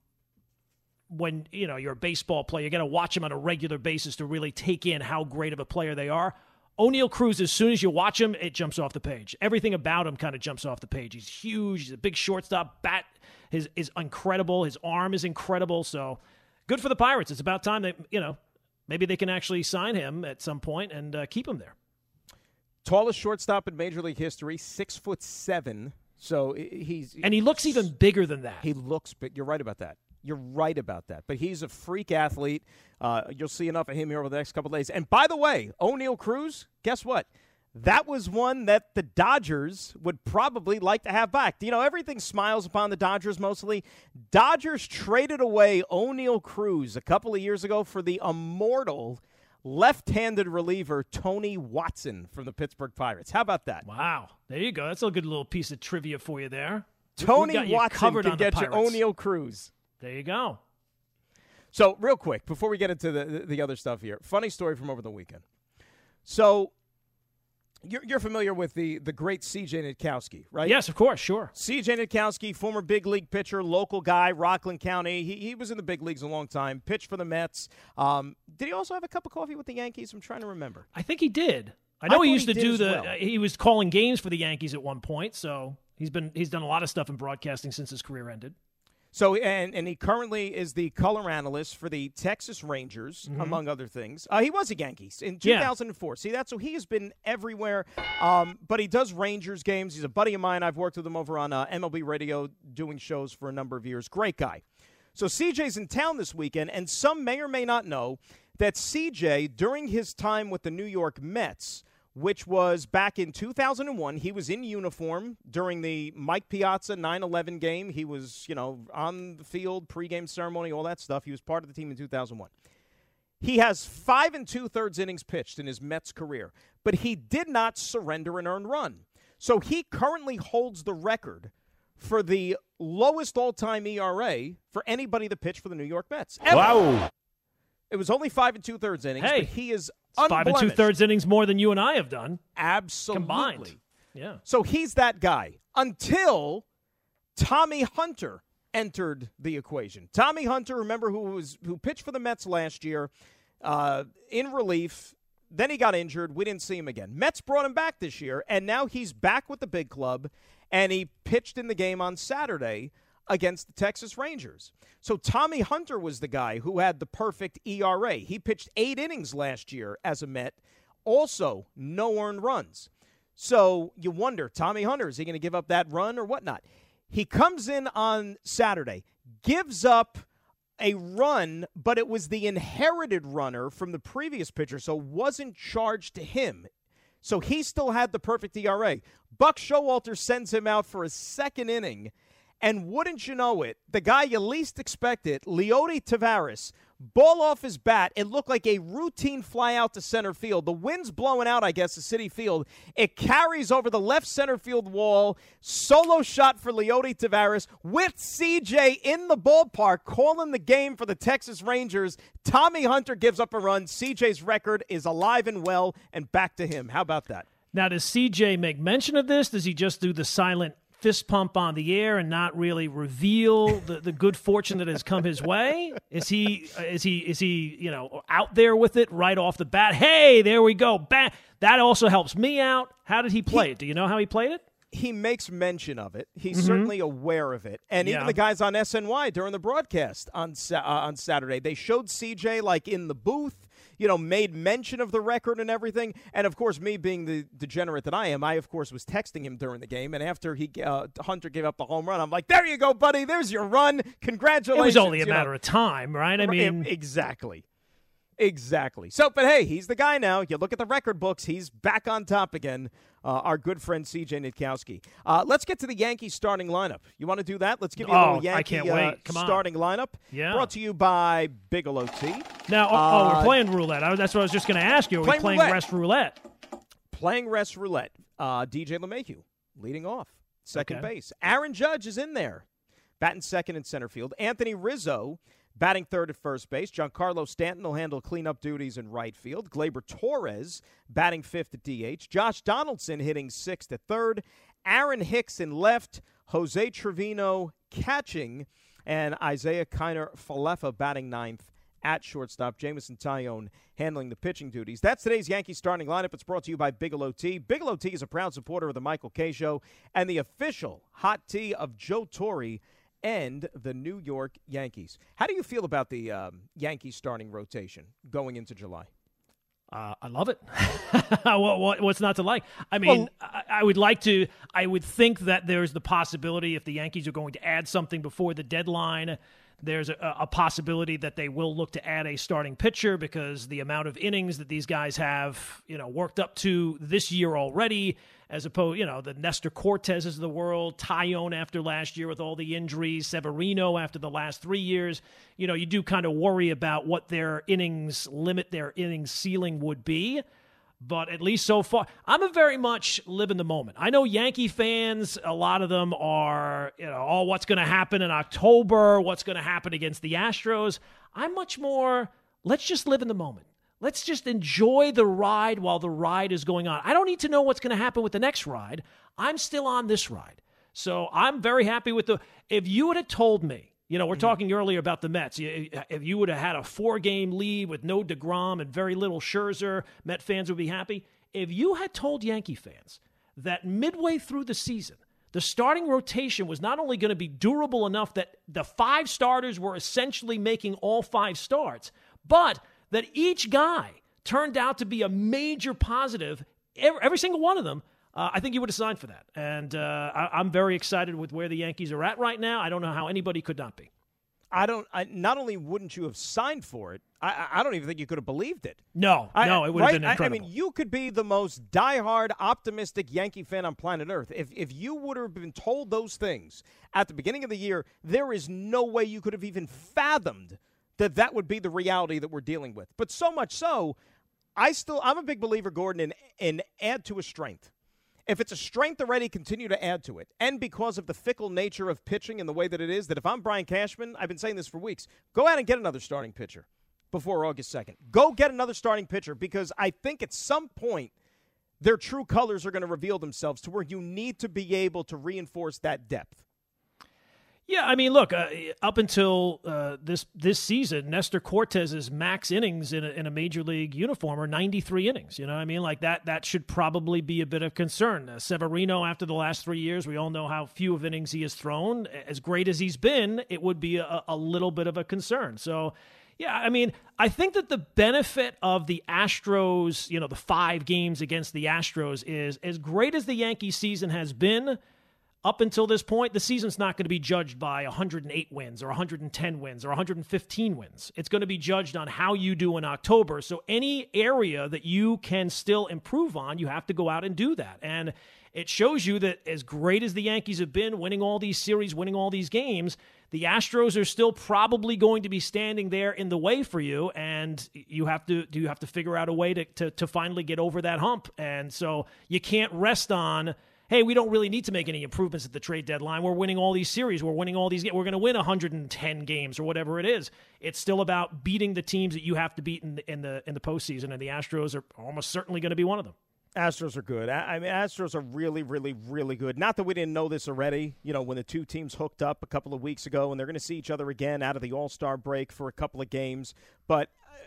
when, you know, you're a baseball player, you got to watch them on a regular basis to really take in how great of a player they are. O'Neal Cruz, as soon as you watch him, it jumps off the page. Everything about him kind of jumps off the page. He's huge. He's a big shortstop. Bat is, is incredible. His arm is incredible. So good for the Pirates. It's about time that, you know, maybe they can actually sign him at some point and uh, keep him there. Tallest shortstop in Major League history, six foot seven. So he's and he looks even bigger than that. He looks big. You're right about that. You're right about that. But he's a freak athlete. Uh, you'll see enough of him here over the next couple of days. And by the way, O'Neal Cruz, guess what? That was one that the Dodgers would probably like to have back. You know, everything smiles upon the Dodgers mostly. Dodgers traded away O'Neal Cruz a couple of years ago for the immortal left-handed reliever Tony Watson from the Pittsburgh Pirates. How about that? Wow. There you go. That's a good little piece of trivia for you there. Tony you Watson can on get you O'Neill Cruz. There you go. So, real quick, before we get into the, the other stuff here, funny story from over the weekend. So, you're, you're familiar with the, the great C J Nitkowski, right? Yes, of course, sure. C J Nitkowski, former big league pitcher, local guy, Rockland County. He he was in the big leagues a long time, pitched for the Mets. Um, did he also have a cup of coffee with the Yankees? I'm trying to remember. I think he did. I know I he used he to do the well. uh, he was calling games for the Yankees at one point, so he's been he's done a lot of stuff in broadcasting since his career ended. So, and, and he currently is the color analyst for the Texas Rangers, mm-hmm. among other things. Uh, he was a Yankees in two thousand four. Yeah. See that? So he has been everywhere, um, but he does Rangers games. He's a buddy of mine. I've worked with him over on uh, M L B Radio doing shows for a number of years. Great guy. So C J's in town this weekend, and some may or may not know that C J, during his time with the New York Mets, which was back in two thousand one. He was in uniform during the Mike Piazza nine eleven game. He was, you know, on the field, pregame ceremony, all that stuff. He was part of the team in two thousand one. He has five and two-thirds innings pitched in his Mets career, but he did not surrender an earned run. So he currently holds the record for the lowest all-time E R A for anybody that pitched for the New York Mets. Ever. Wow. It was only five and two-thirds innings, hey. but he is Five and two-thirds innings more than you and I have done. Absolutely. Combined. Yeah. So he's that guy until Tommy Hunter entered the equation. Tommy Hunter, remember, who was who pitched for the Mets last year uh, in relief. Then he got injured. We didn't see him again. Mets brought him back this year, and now he's back with the big club, and he pitched in the game on Saturday against the Texas Rangers. So Tommy Hunter was the guy who had the perfect E R A. He pitched eight innings last year as a Met, also no earned runs. So you wonder, Tommy Hunter, is he going to give up that run or whatnot? He comes in on Saturday, gives up a run, but it was the inherited runner from the previous pitcher, so wasn't charged to him. So he still had the perfect E R A. Buck Showalter sends him out for a second inning. And wouldn't you know it, the guy you least expected, Leody Taveras, ball off his bat. It looked like a routine fly out to center field. The wind's blowing out, I guess, the City Field. It carries over the left center field wall. Solo shot for Leody Taveras with C J in the ballpark calling the game for the Texas Rangers. Tommy Hunter gives up a run. C J's record is alive and well and back to him. How about that? Now, does C J make mention of this? Does he just do the silent fist pump on the air and not really reveal the, the good fortune that has come his way? Is he is he is he you know out there with it right off the bat? Hey, there we go. Bang. That also helps me out. How did he play he, it? Do you know how he played it? He makes mention of it. He's mm-hmm. certainly aware of it. And yeah. even the guys on S N Y during the broadcast on uh, on Saturday, they showed C J like in the booth, you know, made mention of the record and everything. And, of course, me being the degenerate that I am, I, of course, was texting him during the game. And after he uh, Hunter gave up the home run, I'm like, there you go, buddy. There's your run. Congratulations. It was only a you matter know. of time, right? I mean. Exactly. Exactly. So, but, hey, he's the guy now. You look at the record books. He's back on top again, uh, our good friend C J Nitkowski. Uh, let's get to the Yankees starting lineup. You want to do that? Let's give you a oh, little Yankee I can't wait. Uh, Come on. starting lineup. Yeah. Brought to you by Bigelow Tea. Now, oh, uh, oh, we're playing roulette. I, that's what I was just going to ask you. Are playing we playing roulette. rest roulette? Playing rest roulette. Uh, D J LeMahieu leading off. Second okay. base. Aaron Judge is in there. Batting second in center field. Anthony Rizzo batting third at first base. Giancarlo Stanton will handle cleanup duties in right field. Gleyber Torres batting fifth at D H. Josh Donaldson hitting sixth at third. Aaron Hicks in left. Jose Trevino catching. And Isaiah Kiner-Falefa batting ninth at shortstop. Jameson Taillon handling the pitching duties. That's today's Yankees starting lineup. It's brought to you by Bigelow Tea. Bigelow Tea is a proud supporter of the Michael Kay Show and the official hot tea of Joe Torre and the New York Yankees. How do you feel about the um, Yankees starting rotation going into July? Uh, I love it. what, what, what's not to like? I mean, well, I, I would like to, I would think that there's the possibility if the Yankees are going to add something before the deadline There's a, a possibility that they will look to add a starting pitcher because the amount of innings that these guys have, you know, worked up to this year already, as opposed, you know, the Nestor Cortezes of the world, Tyone after last year with all the injuries, Severino after the last three years. You know, you do kind of worry about what their innings limit, their innings ceiling would be. But at least so far, I'm a very much live in the moment. I know Yankee fans, a lot of them are, you know, oh, what's going to happen in October? What's going to happen against the Astros? I'm much more, let's just live in the moment. Let's just enjoy the ride while the ride is going on. I don't need to know what's going to happen with the next ride. I'm still on this ride. So I'm very happy with the, if you would have told me, you know, we're talking earlier about the Mets. If you would have had a four-game lead with no DeGrom and very little Scherzer, Met fans would be happy. If you had told Yankee fans that midway through the season, the starting rotation was not only going to be durable enough that the five starters were essentially making all five starts, but that each guy turned out to be a major positive, every, every single one of them, Uh, I think you would have signed for that. And uh, I, I'm very excited with where the Yankees are at right now. I don't know how anybody could not be. I don't. I, not only wouldn't you have signed for it, I, I don't even think you could have believed it. No, I, no, it would right? have been incredible. I, I mean, you could be the most diehard, optimistic Yankee fan on planet Earth. If if you would have been told those things at the beginning of the year, there is no way you could have even fathomed that that would be the reality that we're dealing with. But so much so, I still I'm a big believer, Gordon, in in add to a strength. If it's a strength already, continue to add to it. And because of the fickle nature of pitching and the way that it is, that if I'm Brian Cashman, I've been saying this for weeks, go out and get another starting pitcher before August second. Go get another starting pitcher because I think at some point their true colors are going to reveal themselves to where you need to be able to reinforce that depth. Yeah, I mean, look, uh, up until uh, this this season, Nestor Cortez's max innings in a, in a major league uniform are ninety-three innings. You know what I mean? Like that that should probably be a bit of concern. Uh, Severino, after the last three years, we all know how few of innings he has thrown. As great as he's been, it would be a, a little bit of a concern. So, yeah, I mean, I think that the benefit of the Astros, you know, the five games against the Astros is as great as the Yankee season has been. Up until this point, the season's not going to be judged by one hundred eight wins or one hundred ten wins or one hundred fifteen wins. It's going to be judged on how you do in October. So any area that you can still improve on, you have to go out and do that. And it shows you that as great as the Yankees have been, winning all these series, winning all these games, the Astros are still probably going to be standing there in the way for you, and you have to do you have to figure out a way to, to, to finally get over that hump. And so you can't rest on, hey, we don't really need to make any improvements at the trade deadline. We're winning all these series. We're winning all these games. We're going to win one hundred ten games or whatever it is. It's still about beating the teams that you have to beat in the, in the in the postseason, and the Astros are almost certainly going to be one of them. Astros are good. I mean, Astros are really, really, really good. Not that we didn't know this already, you know, when the two teams hooked up a couple of weeks ago, and they're going to see each other again out of the All-Star break for a couple of games. But,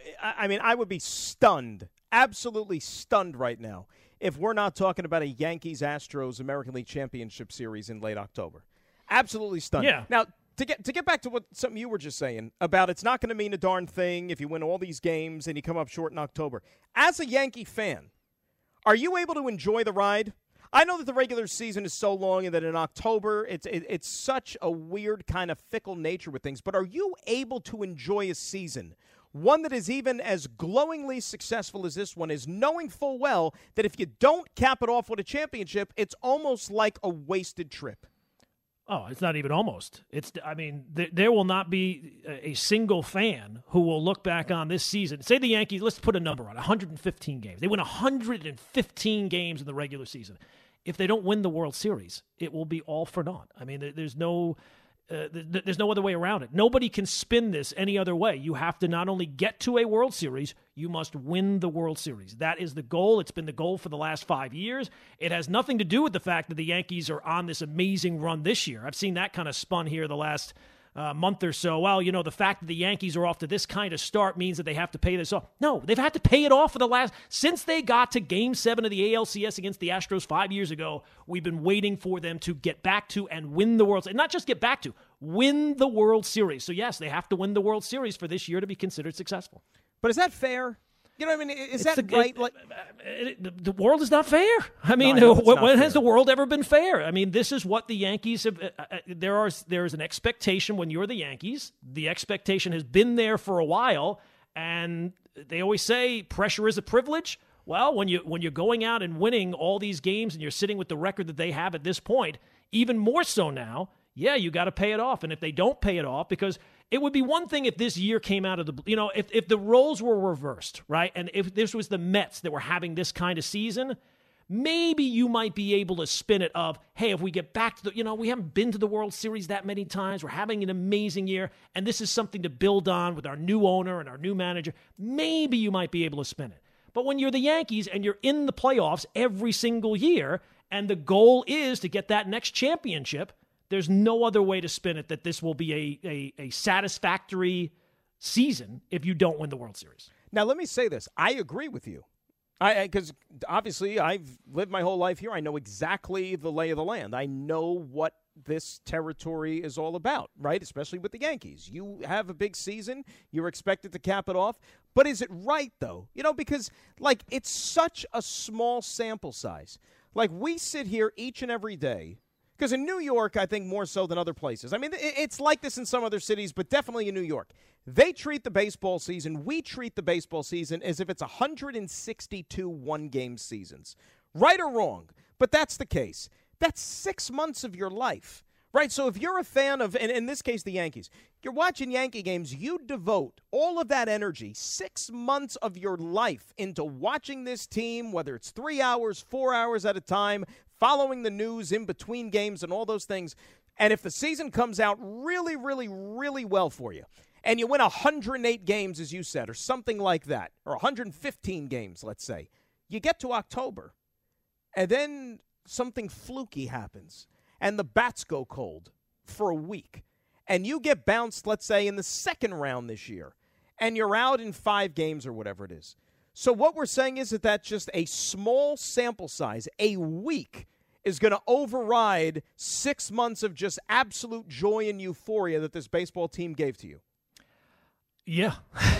I mean, I would be stunned, absolutely stunned right now, if we're not talking about a Yankees-Astros American League Championship Series in late October. Absolutely stunned. Yeah. Now, to get to get back to what something you were just saying about it's not going to mean a darn thing if you win all these games and you come up short in October. As a Yankee fan, are you able to enjoy the ride? I know that the regular season is so long and that in October it's it, it's such a weird kind of fickle nature with things, but are you able to enjoy a season, one that is even as glowingly successful as this one is, knowing full well that if you don't cap it off with a championship, it's almost like a wasted trip? Oh, it's not even almost. It's. I mean, th- there will not be a, a single fan who will look back on this season. Say the Yankees, let's put a number on it, one hundred fifteen games. They win one hundred fifteen games in the regular season. If they don't win the World Series, it will be all for naught. I mean, there, there's no... Uh, th- there's no other way around it. Nobody can spin this any other way. You have to not only get to a World Series, you must win the World Series. That is the goal. It's been the goal for the last five years. It has nothing to do with the fact that the Yankees are on this amazing run this year. I've seen that kind of spun here the last uh, month or so. Well, you know, the fact that the Yankees are off to this kind of start means that they have to pay this off. No, they've had to pay it off for the last, since they got to Game seven of the A L C S against the Astros five years ago, we've been waiting for them to get back to and win the World Series. Not just get back to, win the World Series. So, yes, they have to win the World Series for this year to be considered successful. But is that fair? You know what I mean? Is It's that the, right? It, like, it, it, the world is not fair. I mean, No, I know it's when, not when fair. has the world ever been fair? I mean, this is what the Yankees have. Uh, uh, there are there is an expectation when you're the Yankees. The expectation has been there for a while, and they always say pressure is a privilege. Well, when you when you're going out and winning all these games, and you're sitting with the record that they have at this point, even more so now. Yeah, you got to pay it off, and if they don't pay it off, because it would be one thing if this year came out of the, you know, if, if the roles were reversed, right? And if this was the Mets that were having this kind of season, maybe you might be able to spin it of, hey, if we get back to the, you know, we haven't been to the World Series that many times. We're having an amazing year, and this is something to build on with our new owner and our new manager. Maybe you might be able to spin it. But when you're the Yankees and you're in the playoffs every single year, and the goal is to get that next championship, there's no other way to spin it that this will be a, a, a satisfactory season if you don't win the World Series. Now, let me say this. I agree with you. I Because obviously I've lived my whole life here. I know exactly the lay of the land. I know what this territory is all about, right? Especially with the Yankees. You have a big season. You're expected to cap it off. But is it right, though? You know, because, like, it's such a small sample size. Like, we sit here each and every day. Because in New York, I think more so than other places. I mean, it's like this in some other cities, but definitely in New York. They treat the baseball season, we treat the baseball season as if it's one hundred sixty-two one-game seasons. Right or wrong, but that's the case. That's six months of your life, right? So if you're a fan of, and in this case, the Yankees, you're watching Yankee games, you devote all of that energy, six months of your life into watching this team, whether it's three hours, four hours at a time, following the news in between games and all those things. And if the season comes out really, really, really well for you, and you win one hundred eight games, as you said, or something like that, or one hundred fifteen games, let's say, you get to October, and then something fluky happens, and the bats go cold for a week, and you get bounced, let's say, in the second round this year, and you're out in five games or whatever it is. So what we're saying is that that's just a small sample size, a week, is going to override six months of just absolute joy and euphoria that this baseball team gave to you. Yeah.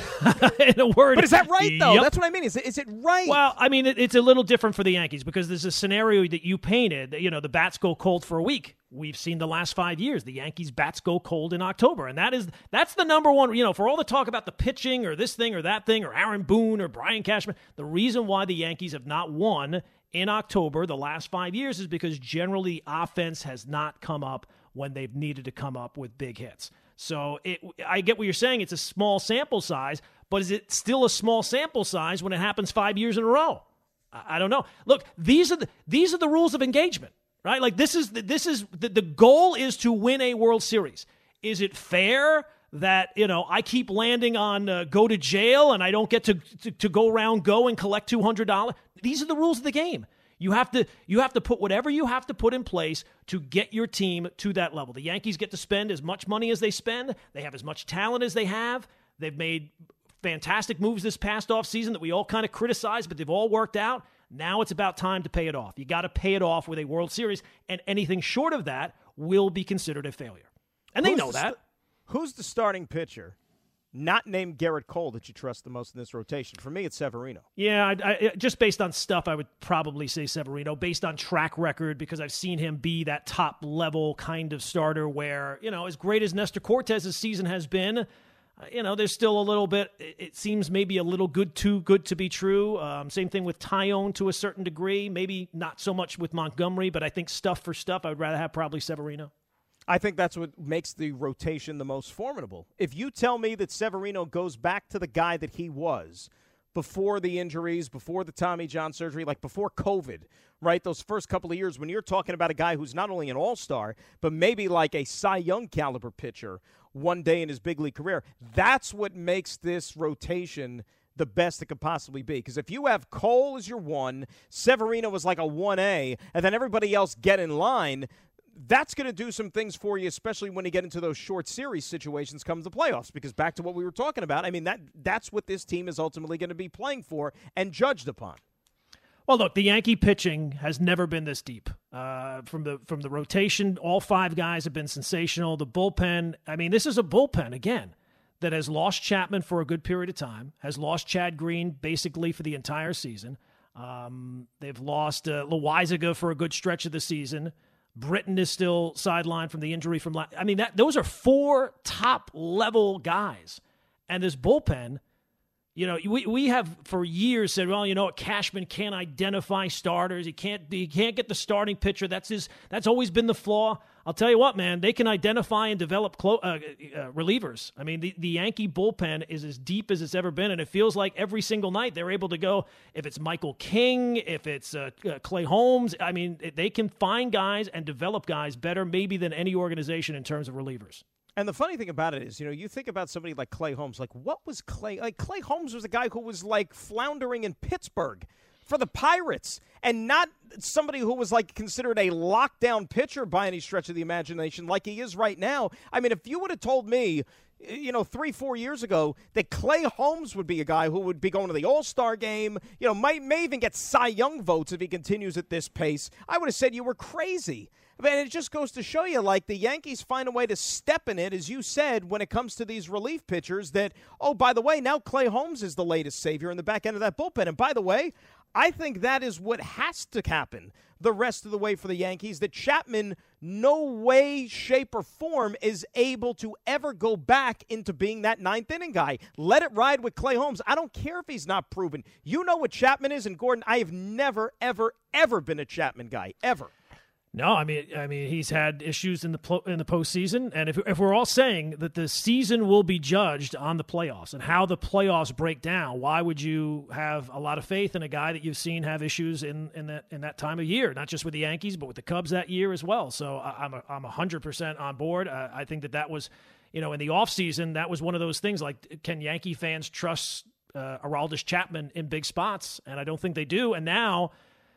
In a word. But is that right, though? Yep. That's what I mean. Is it, is it right? Well, I mean, it, it's a little different for the Yankees because there's a scenario that you painted. You know, the bats go cold for a week. We've seen the last five years. The Yankees' bats go cold in October. And that is that's the number one, you know, for all the talk about the pitching or this thing or that thing or Aaron Boone or Brian Cashman, the reason why the Yankees have not won in October the last five years is because generally offense has not come up when they've needed to come up with big hits. So it, I get what you're saying. It's a small sample size, but is it still a small sample size when it happens five years in a row? I, I don't know. Look, these are the these are the rules of engagement, right? Like this is the, this is the, the goal is to win a World Series. Is it fair that you know I keep landing on uh, go to jail and I don't get to to, to go round go and collect two hundred dollars? These are the rules of the game. You have to you have to put whatever you have to put in place to get your team to that level. The Yankees get to spend as much money as they spend. They have as much talent as they have. They've made fantastic moves this past offseason that we all kind of criticized, but they've all worked out. Now it's about time to pay it off. You got to pay it off with a World Series, and anything short of that will be considered a failure. And they who's know the that. St- who's the starting pitcher not named Garrett Cole that you trust the most in this rotation? For me, it's Severino. Yeah, I, I, just based on stuff, I would probably say Severino, based on track record, because I've seen him be that top-level kind of starter where, you know, as great as Nestor Cortez's season has been, uh, you know, there's still a little bit, it, it seems maybe a little good, too good to be true. Um, same thing with Tyone to a certain degree, maybe not so much with Montgomery, but I think stuff for stuff, I would rather have probably Severino. I think that's what makes the rotation the most formidable. If you tell me that Severino goes back to the guy that he was before the injuries, before the Tommy John surgery, like before COVID, right, those first couple of years when you're talking about a guy who's not only an all-star, but maybe like a Cy Young caliber pitcher one day in his big league career, that's what makes this rotation the best it could possibly be. Because if you have Cole as your one, Severino is like a one A, and then everybody else get in line, that's going to do some things for you, especially when you get into those short series situations come the playoffs. Because back to what we were talking about, I mean, that that's what this team is ultimately going to be playing for and judged upon. Well, look, the Yankee pitching has never been this deep. Uh, from the from the rotation, all five guys have been sensational. The bullpen, I mean, this is a bullpen again that has lost Chapman for a good period of time, has lost Chad Green basically for the entire season. Um, they've lost uh, Loaisiga for a good stretch of the season. Britton is still sidelined from the injury from last. I mean, that those are four top-level guys. And this bullpen, you know, we we have for years said, well, you know what, Cashman can't identify starters. He can't he can't get the starting pitcher. That's his. That's always been the flaw. I'll tell you what, man, they can identify and develop clo- uh, uh, relievers. I mean, the, the Yankee bullpen is as deep as it's ever been, and it feels like every single night they're able to go, if it's Michael King, if it's uh, uh, Clay Holmes, I mean, they can find guys and develop guys better maybe than any organization in terms of relievers. And the funny thing about it is, you know, you think about somebody like Clay Holmes, like what was Clay? Like Clay Holmes was a guy who was like floundering in Pittsburgh for the Pirates, and not somebody who was like considered a lockdown pitcher by any stretch of the imagination like he is right now. I mean, if you would have told me, you know, three, four years ago that Clay Holmes would be a guy who would be going to the All-Star game, you know, might may even get Cy Young votes if he continues at this pace, I would have said you were crazy. I mean, it just goes to show you, like, the Yankees find a way to step in it, as you said, when it comes to these relief pitchers that, oh, by the way, now Clay Holmes is the latest savior in the back end of that bullpen. And by the way, I think that is what has to happen the rest of the way for the Yankees, that Chapman, no way, shape, or form is able to ever go back into being that ninth inning guy. Let it ride with Clay Holmes. I don't care if he's not proven. You know what Chapman is, and Gordon, I have never, ever, ever been a Chapman guy, ever. No, I mean, I mean, he's had issues in the pl- in the postseason, and if if we're all saying that the season will be judged on the playoffs and how the playoffs break down, why would you have a lot of faith in a guy that you've seen have issues in in that in that time of year, not just with the Yankees but with the Cubs that year as well? So I, I'm a, I'm a hundred percent on board. Uh, I think that that was, you know, in the offseason, that was one of those things. Like, can Yankee fans trust uh, Aroldis Chapman in big spots? And I don't think they do. And now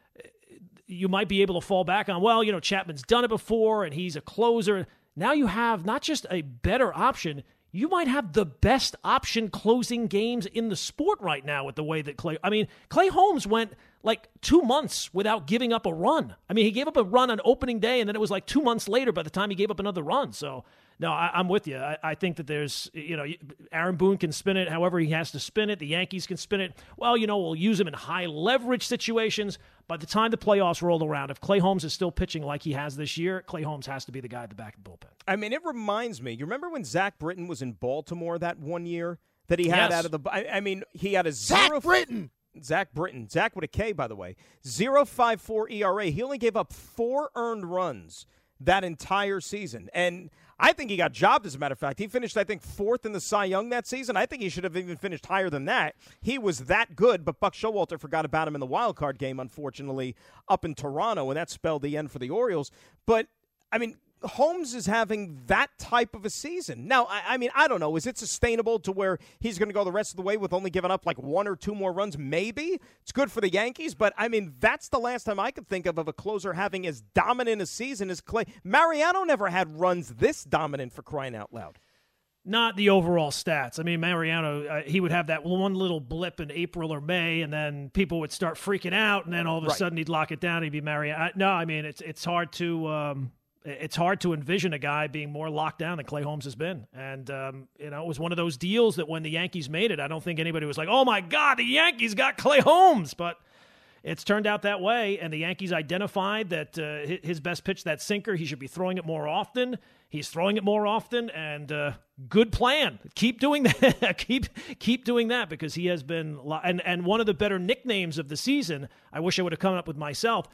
you might be able to fall back on, well, you know, Chapman's done it before and he's a closer. Now you have not just a better option, you might have the best option closing games in the sport right now with the way that Clay, I mean, Clay Holmes went like two months without giving up a run. I mean, he gave up a run on opening day, and then it was like two months later by the time he gave up another run. So, no, I, I'm with you. I, I think that there's, you know, Aaron Boone can spin it however he has to spin it. The Yankees can spin it. Well, you know, we'll use him in high leverage situations. By the time the playoffs roll around, if Clay Holmes is still pitching like he has this year, Clay Holmes has to be the guy at the back of the bullpen. I mean, it reminds me, you remember when Zach Britton was in Baltimore that one year that he had yes. out of the, I, I mean, he had a Zach zero. Britton! Zach Britton. Zach with a K, by the way. zero point five four E R A. He only gave up four earned runs that entire season. And I think he got jobbed, as a matter of fact. He finished, I think, fourth in the Cy Young that season. I think he should have even finished higher than that. He was that good, but Buck Showalter forgot about him in the wild card game, unfortunately, up in Toronto, and that spelled the end for the Orioles. But, I mean, Holmes is having that type of a season. Now, I, I mean, I don't know. Is it sustainable to where he's going to go the rest of the way with only giving up like one or two more runs? Maybe. It's good for the Yankees, but, I mean, that's the last time I could think of of a closer having as dominant a season as Clay. Mariano never had runs this dominant, for crying out loud. Not the overall stats. I mean, Mariano, uh, he would have that one little blip in April or May, and then people would start freaking out, and then all of a right. sudden he'd lock it down. He'd be Mariano. No, I mean, it's it's hard to um, it's hard to envision a guy being more locked down than Clay Holmes has been. And, um, you know, it was one of those deals that when the Yankees made it, I don't think anybody was like, oh, my God, the Yankees got Clay Holmes. But it's turned out that way, and the Yankees identified that uh, his best pitch, that sinker, he should be throwing it more often. He's throwing it more often, and uh, good plan. Keep doing that. keep keep doing that, because he has been – and and one of the better nicknames of the season, I wish I would have come up with myself,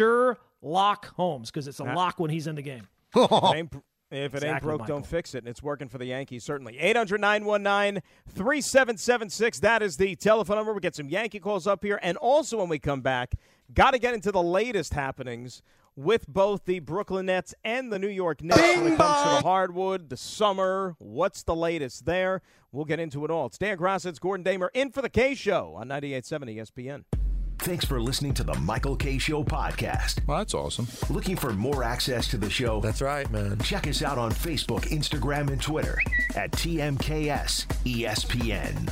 Sherlock Holmes, because it's a yeah. lock when he's in the game. If it ain't, if it exactly, ain't broke, Michael. Don't fix it. And it's working for the Yankees, certainly. eight hundred, nine one nine, three seven seven six. That is the telephone number. We get some Yankee calls up here. And also when we come back, got to get into the latest happenings with both the Brooklyn Nets and the New York Knicks when it comes to the hardwood, the summer. What's the latest there? We'll get into it all. It's Dan Graca, it's Gordon Damer in for the K Show on ninety-eight point seven E S P N. Thanks for listening to the Michael K. Show podcast. Well, that's awesome. Looking for more access to the show? That's right, man. Check us out on Facebook, Instagram, and Twitter at T M K S E S P N.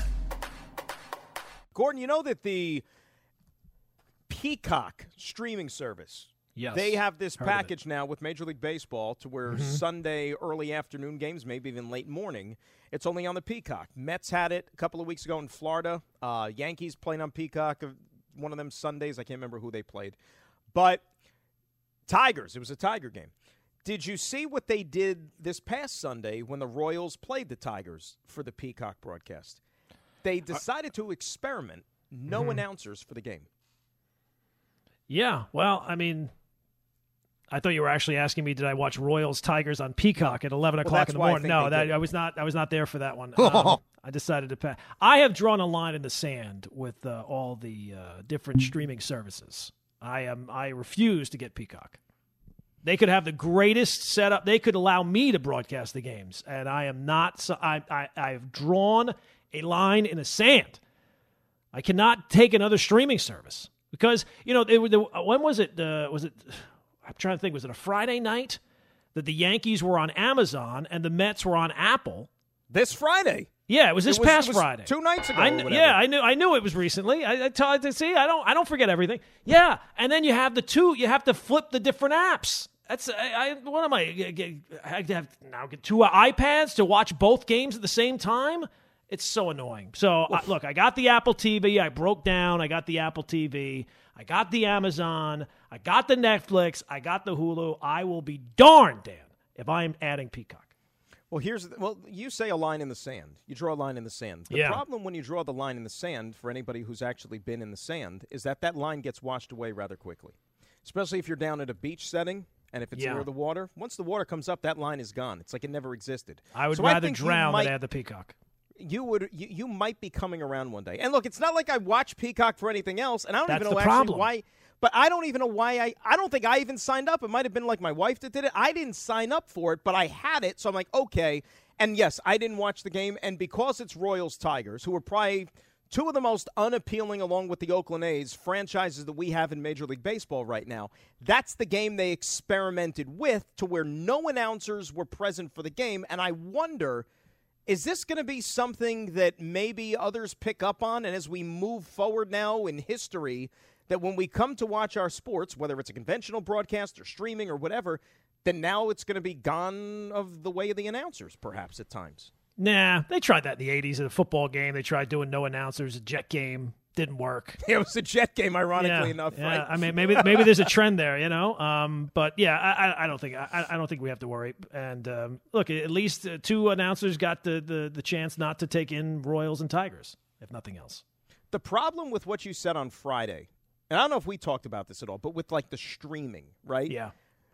Gordon, you know that the Peacock streaming service Yes. They have this Heard package now with Major League Baseball to where Mm-hmm. Sunday early afternoon games, maybe even late morning, it's only on the Peacock. Mets had it a couple of weeks ago in Florida. Uh, Yankees playing on Peacock one of them Sundays. I can't remember who they played. But Tigers, it was a Tiger game. Did you see what they did this past Sunday when the Royals played the Tigers for the Peacock broadcast? They decided to experiment. No Mm-hmm. announcers for the game. Yeah, well, I mean, I thought you were actually asking me, did I watch Royals Tigers on Peacock at eleven o'clock that's in the why I morning? think No, they that did. I was not. I was not there for that one. Um, I decided to pass. I have drawn a line in the sand with uh, all the uh, different streaming services. I am. I refuse to get Peacock. They could have the greatest setup. They could allow me to broadcast the games, and I am not. So I, I I've drawn a line in the sand. I cannot take another streaming service. Because, you know, they were the, when was it? Uh, was it? I'm trying to think. Was it a Friday night that the Yankees were on Amazon and the Mets were on Apple? This Friday. Yeah, it was this It was- past it was Friday. two nights ago I, or kn- whatever. yeah, I knew. I knew it was recently. I, I told to see. I don't. I don't forget everything. Yeah, and then you have the two. You have to flip the different apps. That's. I. I what am I? I have to have now get two iPads to watch both games at the same time. It's so annoying. So, uh, look, I got the Apple T V. I broke down. I got the Apple T V. I got the Amazon. I got the Netflix. I got the Hulu. I will be darned, Dan, if I'm adding Peacock. Well, here's the, well, you say a line in the sand. You draw a line in the sand. The Yeah. problem when you draw the line in the sand, for anybody who's actually been in the sand, is that that line gets washed away rather quickly, especially if you're down at a beach setting. And if it's Yeah. near the water, once the water comes up, that line is gone. It's like it never existed. I would So rather think you drown might- than add the Peacock. You would you, you might be coming around one day. And look, it's not like I watch Peacock for anything else, and I don't That's even know the actually problem. why. But I don't even know why I. I don't think I even signed up. It might have been like my wife that did it. I didn't sign up for it, but I had it, so I'm like, okay. And yes, I didn't watch the game, and because it's Royals Tigers, who are probably two of the most unappealing, along with the Oakland A's, franchises that we have in Major League Baseball right now, that's the game they experimented with to where no announcers were present for the game, and I wonder. Is this going to be something that maybe others pick up on? And as we move forward now in history, that when we come to watch our sports, whether it's a conventional broadcast or streaming or whatever, then now it's going to be gone of the way of the announcers, perhaps at times. Nah, they tried that in the eighties at a football game. They tried doing no announcers, a Jet game. Didn't work. It was a Jet game, ironically yeah, enough, yeah. right? I mean, maybe maybe there's a trend there, you know. Um, but yeah, I, I- I don't think I, I don't think we have to worry. And um, look, at least uh, two announcers got the, the the chance not to take in Royals and Tigers, if nothing else. The problem with what you said on Friday, and I don't know if we talked about this at all, but with like the streaming, right? Yeah.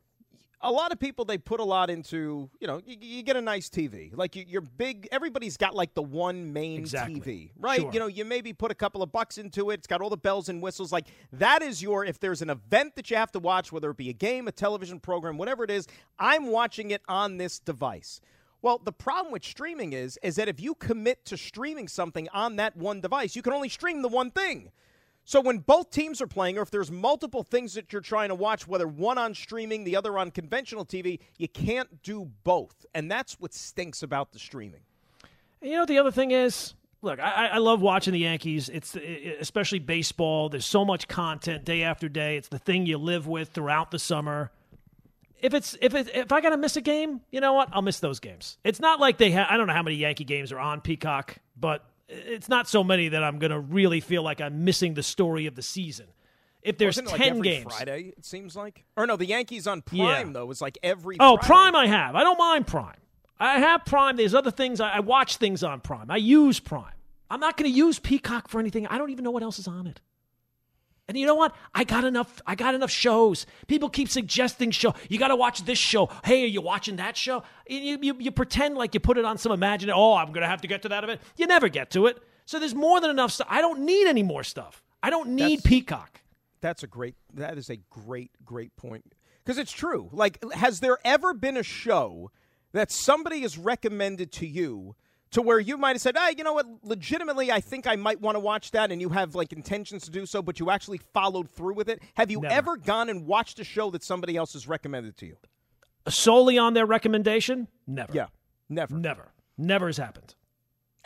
A lot of people, they put a lot into, you know, you, you get a nice T V. Like, you, you're big, everybody's got, like, the one main Exactly. T V, right? Sure. You know, you maybe put a couple of bucks into it. It's got all the bells and whistles. Like, that is your, if there's an event that you have to watch, whether it be a game, a television program, whatever it is, I'm watching it on this device. Well, the problem with streaming is, is that if you commit to streaming something on that one device, you can only stream the one thing. So when both teams are playing, or if there's multiple things that you're trying to watch, whether one on streaming, the other on conventional T V, you can't do both. And that's what stinks about the streaming. And you know what the other thing is? Look, I, I love watching the Yankees. It's it, especially baseball. There's so much content day after day. It's the thing you live with throughout the summer. If it's if it, if I gotta miss a game, you know what? I'll miss those games. It's not like they have. I don't know how many Yankee games are on Peacock, but it's not so many that I'm gonna really feel like I'm missing the story of the season. If there's Wasn't it like ten every games, Friday, it seems like. Or no, the Yankees on Prime, Yeah. though, is like every Oh, Friday. Prime I have. I don't mind Prime. I have Prime. There's other things. I, I watch things on Prime. I use Prime. I'm not going to use Peacock for anything. I don't even know what else is on it. And you know what? I got enough. I got enough shows. People keep suggesting show. You got to watch this show. Hey, are you watching that show? You, you, you pretend like you put it on some imaginary. Oh, I'm going to have to get to that event. You never get to it. So there's more than enough stuff. I don't need any more stuff. I don't need That's- Peacock. That's a great, that is a great, great point. Because it's true. Like, has there ever been a show that somebody has recommended to you to where you might have said, hey, you know what, legitimately, I think I might want to watch that, and you have, like, intentions to do so, but you actually followed through with it? Have you Never. ever gone and watched a show that somebody else has recommended to you? Solely on their recommendation? Never. Yeah, never. Never. Never has happened.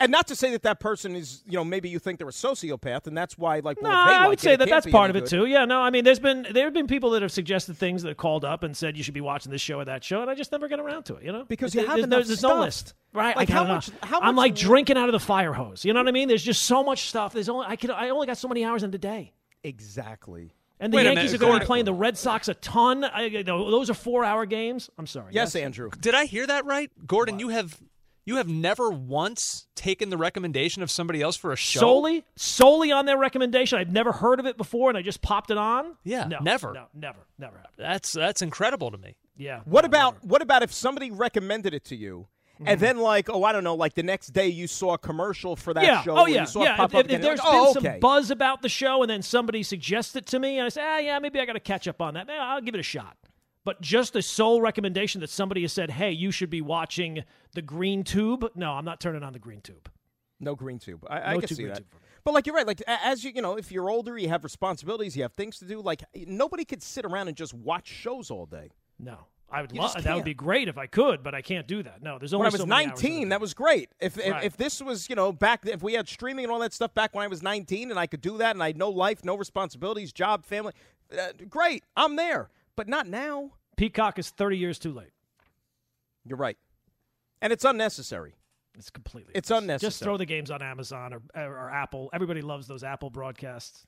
And not to say that that person is, you know, maybe you think they're a sociopath, and that's why, like, well, no, if they I like would it, say it that can't that's be part any of it good. too. Yeah, no, I mean, there's been there have been people that have suggested things that have called up and said you should be watching this show or that show, and I just never get around to it. You know, Because There- you have there's, enough there's, there's stuff. no list, right? Like, I how don't know. much- how I'm much- like drinking out of the fire hose. You know what I mean? There's just so much stuff. There's only I can I only got so many hours in the day. Exactly. And the Wait a Yankees minute, are going to be Gordon- playing the Red Sox a ton. I, those are four-hour games. I'm sorry. Yes, Andrew. Did I hear that right? Gordon, you have you have never once taken the recommendation of somebody else for a show? Solely, solely on their recommendation. I've never heard of it before, and I just popped it on. Yeah, no, never. No, never, never happened. That's that's incredible to me. Yeah. What no, about never. what about if somebody recommended it to you, and then like, oh, I don't know, like the next day you saw a commercial for that yeah. show, Oh or yeah, you saw yeah. it pop If, up if, again, if you're there's like, been oh, some okay. buzz about the show, and then somebody suggests it to me, and I say, ah, yeah, maybe I got to catch up on that. Maybe I'll give it a shot. But just the sole recommendation that somebody has said, hey, you should be watching the Green Tube. No, I'm not turning on the Green Tube. No green tube. I, I No can two see green that. tube for me. But like you're right. Like a- as you you know, if you're older, you have responsibilities, you have things to do. Like nobody could sit around and just watch shows all day. No. I would You love just that would can't. be great if I could, but I can't do that. No, there's only When I was so many hours in a nineteen, day. that was great. If, if Right. if this was, you know, back if we had streaming and all that stuff back when I was nineteen and I could do that and I had no life, no responsibilities, job, family, uh, great. I'm there. But not now. Peacock is thirty years too late. You're right. And it's unnecessary. It's completely. It's just- unnecessary. Just throw the games on Amazon or, or Apple. Everybody loves those Apple broadcasts.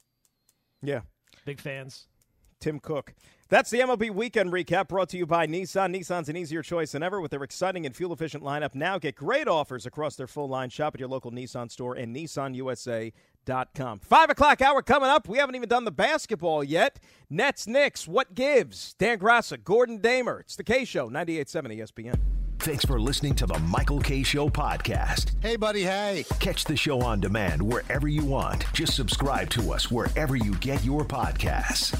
Yeah. Big fans. Tim Cook. That's the M L B Weekend Recap brought to you by Nissan. Nissan's an easier choice than ever with their exciting and fuel-efficient lineup. Now get great offers across their full line. Shop at your local Nissan store and Nissan U S A dot com. Five o'clock hour coming up. We haven't even done the basketball yet. Nets, Knicks, what gives? Dan Grassa, Gordon Damer. It's the K Show, ninety-eight point seven E S P N. Thanks for listening to the Michael K. Show podcast. Hey, buddy, hey. Catch the show on demand wherever you want. Just subscribe to us wherever you get your podcasts.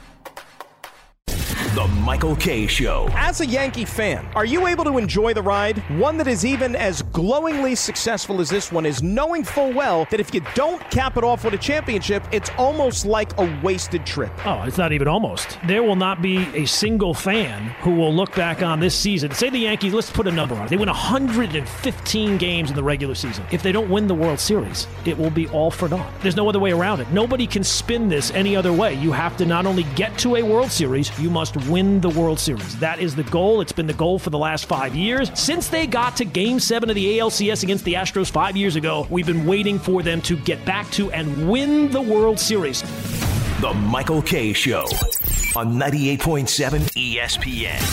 The Michael K. Show. As a Yankee fan, are you able to enjoy the ride? One that is even as glowingly successful as this one is knowing full well that if you don't cap it off with a championship, it's almost like a wasted trip. Oh, it's not even almost. There will not be a single fan who will look back on this season. Say the Yankees, let's put a number on it. They win one hundred fifteen games in the regular season. If they don't win the World Series, it will be all for naught. There's no other way around it. Nobody can spin this any other way. You have to not only get to a World Series, you must win the World Series. That is the goal. It's been the goal for the last five years. Since they got to Game seven of the A L C S against the Astros five years ago, we've been waiting for them to get back to and win the World Series. The Michael K. Show on ninety-eight point seven E S P N.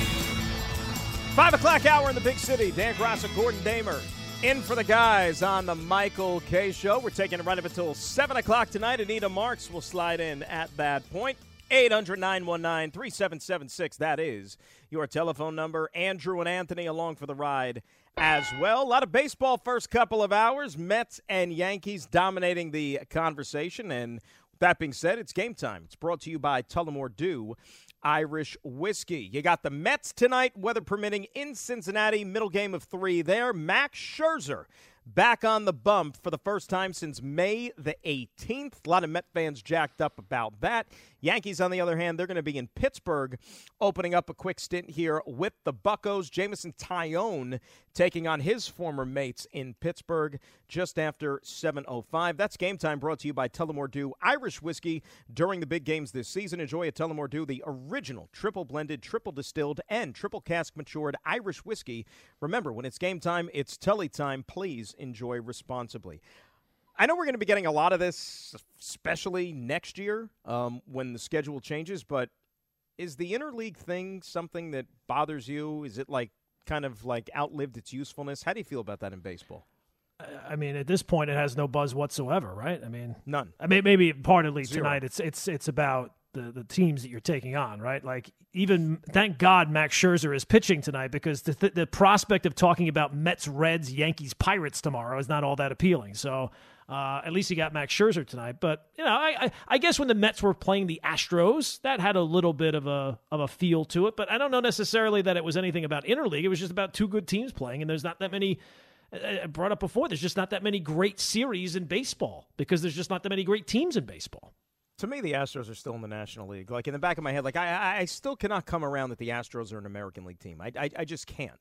Five o'clock hour in the big city. Dan Grassa, Gordon Damer. In for the guys on the Michael K. Show. We're taking it right up until seven o'clock tonight. Anita Marks will slide in at that point. eight hundred, nine one nine, three seven seven six. That is your telephone number. Andrew and Anthony along for the ride as well. A lot of baseball first couple of hours. Mets and Yankees dominating the conversation. And with that being said, it's game time. It's brought to you by Tullamore Dew Irish Whiskey. You got the Mets tonight, weather permitting, in Cincinnati. Middle game of three there. Max Scherzer back on the bump for the first time since May the eighteenth. A lot of Met fans jacked up about that. Yankees, on the other hand, they're going to be in Pittsburgh, opening up a quick stint here with the Buccos. Jameson Taillon taking on his former mates in Pittsburgh just after seven oh five. That's Game Time, brought to you by Tullamore Dew Irish Whiskey. During the big games this season, enjoy a Tullamore Dew, the original triple-blended, triple-distilled, and triple-cask-matured Irish whiskey. Remember, when it's game time, it's Tully time. Please enjoy responsibly. I know we're going to be getting a lot of this, especially next year um, when the schedule changes, but is the interleague thing something that bothers you? Is it like kind of like outlived its usefulness? How do you feel about that in baseball? I mean, at this point, it has no buzz whatsoever, right? I mean, none. I mean, maybe partly Zero. tonight. It's it's it's about the the teams that you're taking on, right? Like, even thank God Max Scherzer is pitching tonight, because the the, the prospect of talking about Mets, Reds, Yankees, Pirates tomorrow is not all that appealing. So. Uh, at least you got Max Scherzer tonight, but you know, I, I I guess when the Mets were playing the Astros, that had a little bit of a of a feel to it. But I don't know necessarily that it was anything about interleague. It was just about two good teams playing, and there's not that many. I brought up before. There's just not that many great series in baseball because there's just not that many great teams in baseball. To me, the Astros are still in the National League. Like, in the back of my head, like I I, I still cannot come around that the Astros are an American League team. I I, I just can't.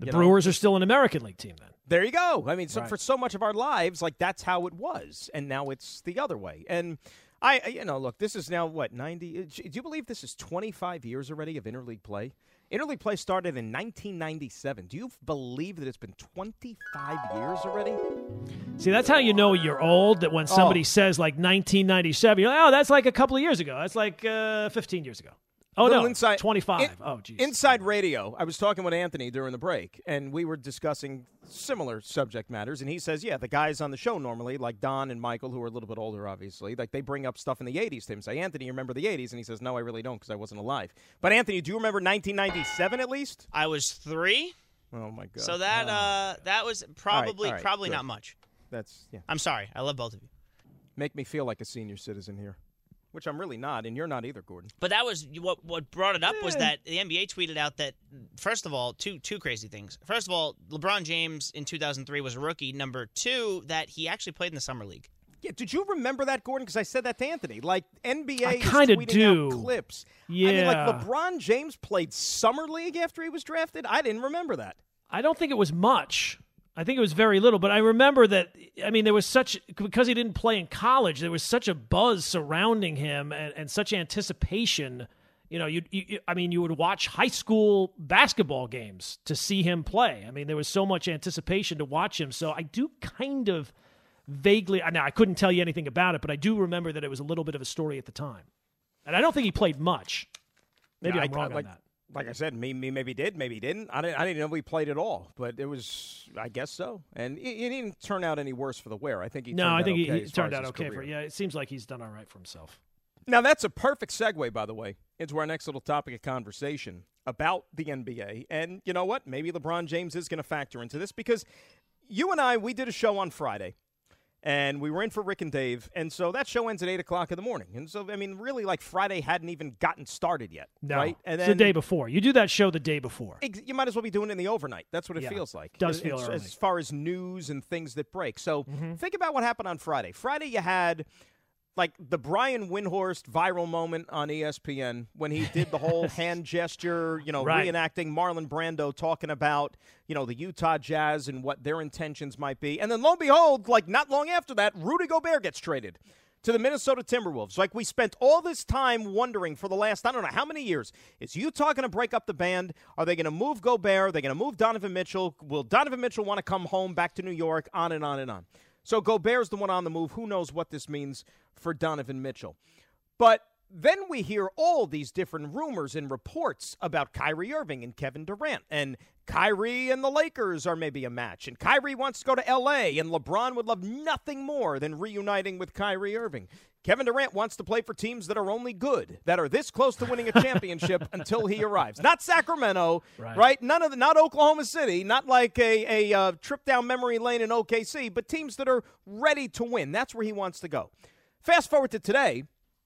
The you Brewers know? are still an American League team then. There you go. I mean, so Right. for so much of our lives, like that's how it was, and now it's the other way. And I, you know, look, this is now what ninety. Do you believe this is twenty-five years already of interleague play? Interleague play started in nineteen ninety-seven. Do you believe that it's been twenty-five years already? See, that's how you know you're old, that when somebody Oh. says like nineteen ninety-seven, you're like, oh, that's like a couple of years ago. That's like uh, fifteen years ago. Oh, Little no, inside, twenty-five. in- oh, geez. Inside radio, I was talking with Anthony during the break, and we were discussing similar subject matters, and he says, yeah, the guys on the show normally, like Don and Michael, who are a little bit older, obviously, like they bring up stuff in the eighties to him, say, Anthony, you remember the eighties? And he says, no, I really don't, because I wasn't alive. But Anthony, do you remember nineteen ninety-seven at least? I was three. Oh, my God. So that Oh. uh, that was probably all right, probably good. not much. That's, yeah. I'm sorry. I love both of you. Make me feel like a senior citizen here, which I'm really not, and you're not either, Gordon. But that was what what brought it up was that the N B A tweeted out that, first of all, two two crazy things. First of all, LeBron James in two thousand three was a rookie. Number two, that he actually played in the summer league. Yeah, did you remember that, Gordon? Because I said that to Anthony. Like, N B A I is kinda tweeting do. out clips. Yeah. I mean, like, LeBron James played summer league after he was drafted? I didn't remember that. I don't think it was much. I think it was very little, but I remember that, I mean, there was such, because he didn't play in college, there was such a buzz surrounding him and, and such anticipation. You know, you, you, I mean, you would watch high school basketball games to see him play. I mean, there was so much anticipation to watch him. So I do kind of vaguely, now I couldn't tell you anything about it, but I do remember that it was a little bit of a story at the time. And I don't think he played much. Maybe Yeah, I'm I- wrong like, on that. Like I said, me, me maybe did, maybe didn't. I didn't, I didn't know he played at all, but it was, I guess so. And he, he didn't turn out any worse for the wear. I think he No, turned I out think okay he, he as far turned as out his okay for career. yeah. It seems like he's done all right for himself. Now, that's a perfect segue, by the way, into our next little topic of conversation about the N B A. And you know what? Maybe LeBron James is going to factor into this because you and I, we did a show on Friday, and we were in for Rick and Dave. And so that show ends at eight o'clock in the morning. And so, I mean, really, like Friday hadn't even gotten started yet, No, right? And it's the day before. You do that show the day before. Ex- You might as well be doing it in the overnight. That's what it Yeah, feels like. does as, feel as, early. as far as news and things that break. So Mm-hmm. think about what happened on Friday. Friday, you had like the Brian Windhorst viral moment on E S P N when he did the whole hand gesture, you know, Right. reenacting Marlon Brando talking about, you know, the Utah Jazz and what their intentions might be. And then lo and behold, like not long after that, Rudy Gobert gets traded to the Minnesota Timberwolves. Like we spent all this time wondering for the last, I don't know how many years, is Utah going to break up the band? Are they going to move Gobert? Are they going to move Donovan Mitchell? Will Donovan Mitchell want to come home back to New York? On and on and on. So Gobert's the one on the move. Who knows what this means for Donovan Mitchell? But then we hear all these different rumors and reports about Kyrie Irving and Kevin Durant. And Kyrie and the Lakers are maybe a match. And Kyrie wants to go to L A, and LeBron would love nothing more than reuniting with Kyrie Irving. Kevin Durant wants to play for teams that are only good, that are this close to winning a championship until he arrives. Not Sacramento, right? Right. None of the, not Oklahoma City, not like a, a uh, trip down memory lane in O K C, but teams that are ready to win. That's where he wants to go. Fast forward to today,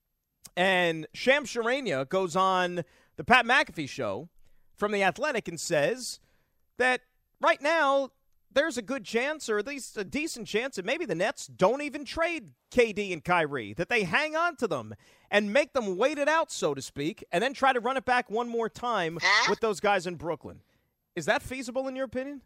and Shams Charania goes on the Pat McAfee show from The Athletic and says that right now there's a good chance, or at least a decent chance, that maybe the Nets don't even trade K D and Kyrie, that they hang on to them and make them wait it out, so to speak, and then try to run it back one more time with those guys in Brooklyn. Is that feasible in your opinion?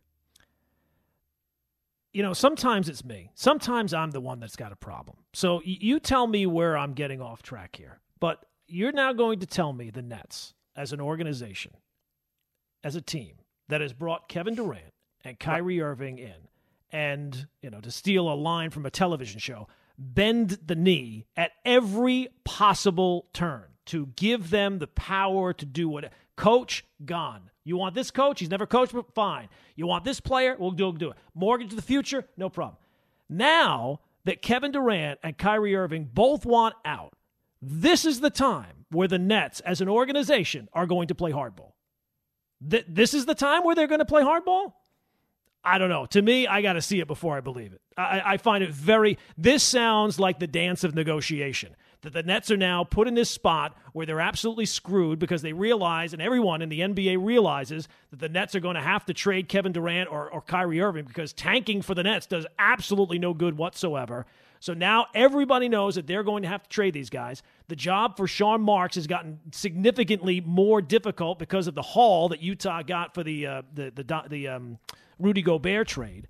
You know, sometimes it's me. Sometimes I'm the one that's got a problem. So y- you tell me where I'm getting off track here. But you're now going to tell me the Nets, as an organization, as a team, that has brought Kevin Durant and Kyrie Irving in, and, you know, to steal a line from a television show, bend the knee at every possible turn to give them the power to do what. Coach, gone. You want this coach? He's never coached, but fine. You want this player? We'll do, we'll do it. Mortgage to the future? No problem. Now that Kevin Durant and Kyrie Irving both want out, this is the time where the Nets, as an organization, are going to play hardball. Th- this is the time where they're going to play hardball? I don't know. To me, I got to see it before I believe it. I, I find it very – this sounds like the dance of negotiation, that the Nets are now put in this spot where they're absolutely screwed because they realize, and everyone in the N B A realizes, that the Nets are going to have to trade Kevin Durant or, or Kyrie Irving because tanking for the Nets does absolutely no good whatsoever. So now everybody knows that they're going to have to trade these guys. The job for Sean Marks has gotten significantly more difficult because of the haul that Utah got for the uh, the the, the um, Rudy Gobert trade.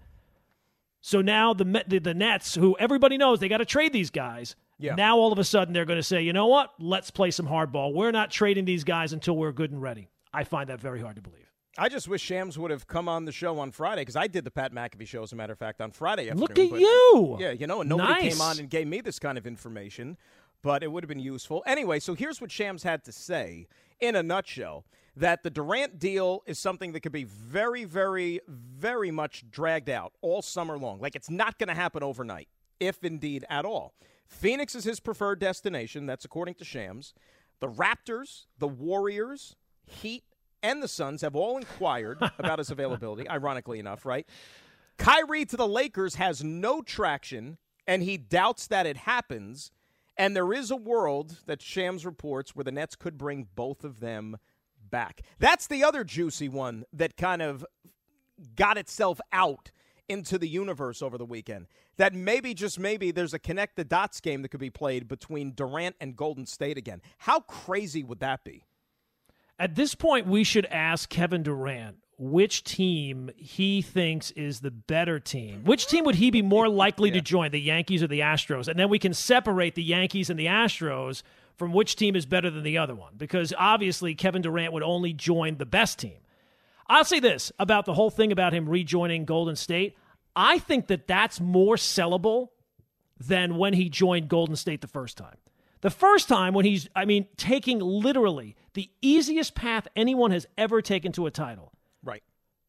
So now the, the the Nets, who everybody knows they got to trade these guys, yeah. now all of a sudden they're going to say, you know what, let's play some hardball. We're not trading these guys until we're good and ready. I find that very hard to believe. I just wish Shams would have come on the show on Friday, because I did the Pat McAfee show, as a matter of fact, on Friday afternoon. Look at but, you! Yeah, you know, and nobody nice. came on and gave me this kind of information, but it would have been useful. Anyway, so here's what Shams had to say in a nutshell, that the Durant deal is something that could be very, very, very much dragged out all summer long. Like, it's not going to happen overnight, if indeed at all. Phoenix is his preferred destination. That's according to Shams. The Raptors, the Warriors, Heat, and the Suns have all inquired about his availability, ironically enough, right? Kyrie to the Lakers has no traction, and he doubts that it happens. And there is a world that Shams reports where the Nets could bring both of them back. That's the other juicy one that kind of got itself out into the universe over the weekend. That maybe, just maybe, there's a connect-the-dots game that could be played between Durant and Golden State again. How crazy would that be? At this point, we should ask Kevin Durant which team he thinks is the better team. Which team would he be more likely yeah. to join, the Yankees or the Astros? And then we can separate the Yankees and the Astros from which team is better than the other one, because obviously Kevin Durant would only join the best team. I'll say this about the whole thing about him rejoining Golden State. I think that that's more sellable than when he joined Golden State the first time. The first time when he's, I mean, taking literally the easiest path anyone has ever taken to a title. Right.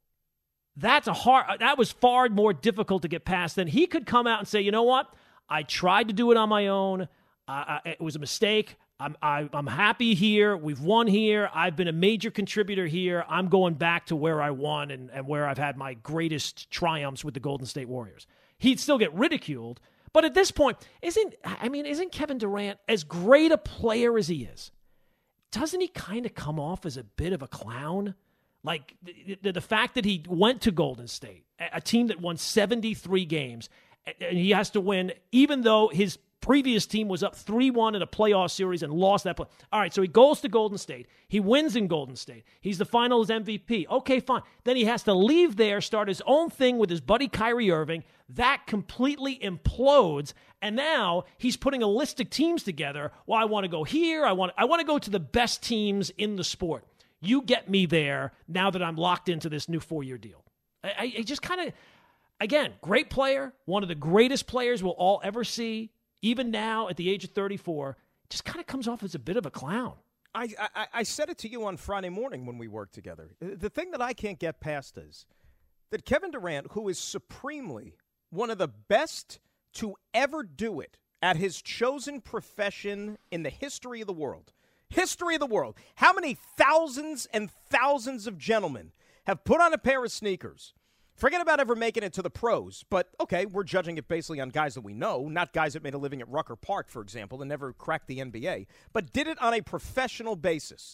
That's a hard, that was far more difficult to get past than he could come out and say, you know what? I tried to do it on my own. Uh, it was a mistake. I'm, I, I'm happy here. We've won here. I've been a major contributor here. I'm going back to where I won and, and where I've had my greatest triumphs with the Golden State Warriors. He'd still get ridiculed. But at this point, isn't I mean, isn't Kevin Durant, as great a player as he is, doesn't he kind of come off as a bit of a clown? Like the, the, the fact that he went to Golden State, a team that won seventy-three games, and he has to win, even though his previous team was up three one in a playoff series and lost that play. All right, so he goes to Golden State. He wins in Golden State. He's the finals M V P. Okay, fine. Then he has to leave there, start his own thing with his buddy Kyrie Irving. That completely implodes, and now he's putting a list of teams together. Well, I want to go here. I want I want to go to the best teams in the sport. You get me there now that I'm locked into this new four-year deal. I, I just kind of, again, great player, one of the greatest players we'll all ever see. Even now, at the age of thirty-four, just kind of comes off as a bit of a clown. I, I I said it to you on Friday morning when we worked together. The thing that I can't get past is that Kevin Durant, who is supremely one of the best to ever do it at his chosen profession in the history of the world, history of the world, how many thousands and thousands of gentlemen have put on a pair of sneakers? Forget about ever making it to the pros, but okay, we're judging it basically on guys that we know, not guys that made a living at Rucker Park, for example, and never cracked the N B A, but did it on a professional basis.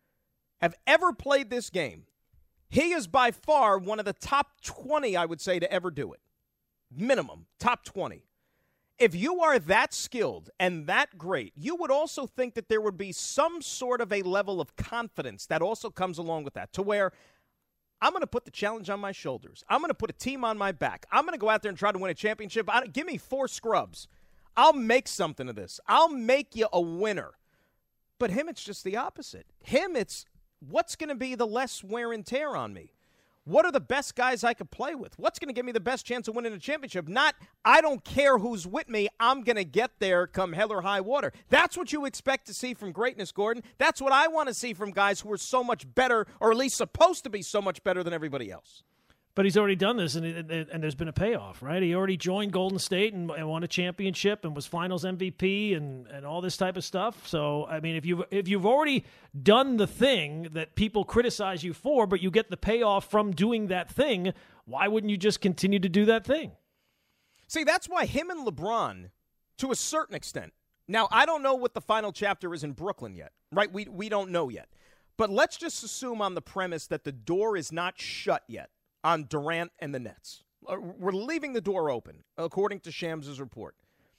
Have ever played this game. He is by far one of the top twenty, I would say, to ever do it. Minimum, top twenty. If you are that skilled and that great, you would also think that there would be some sort of a level of confidence that also comes along with that, to where I'm going to put the challenge on my shoulders. I'm going to put a team on my back. I'm going to go out there and try to win a championship. I, give me four scrubs. I'll make something of this. I'll make you a winner. But him, it's just the opposite. Him, it's what's going to be the less wear and tear on me? What are the best guys I could play with? What's going to give me the best chance of winning a championship? Not, I don't care who's with me. I'm going to get there come hell or high water. That's what you expect to see from greatness, Gordon. That's what I want to see from guys who are so much better, or at least supposed to be so much better than everybody else. But he's already done this, and, and there's been a payoff, right? He already joined Golden State and, and won a championship and was Finals M V P and, and all this type of stuff. So, I mean, if you've, if you've already done the thing that people criticize you for, but you get the payoff from doing that thing, why wouldn't you just continue to do that thing? See, that's why him and LeBron, to a certain extent. Now, I don't know what the final chapter is in Brooklyn yet, right? We, we don't know yet. But let's just assume on the premise that the door is not shut yet on Durant and the Nets. We're leaving the door open, according to Shams' report.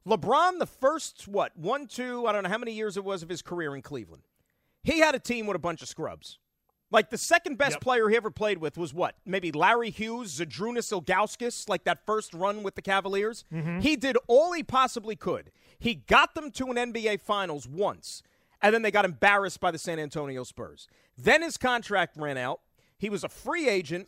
LeBron, the first, what, one, two, I don't know how many years it was of his career in Cleveland, he had a team with a bunch of scrubs. Like, the second best yep. player he ever played with was what? Maybe Larry Hughes, Zydrunas Ilgauskas, like that first run with the Cavaliers. Mm-hmm. He did all he possibly could. He got them to an N B A Finals once, and then they got embarrassed by the San Antonio Spurs. Then his contract ran out. He was a free agent,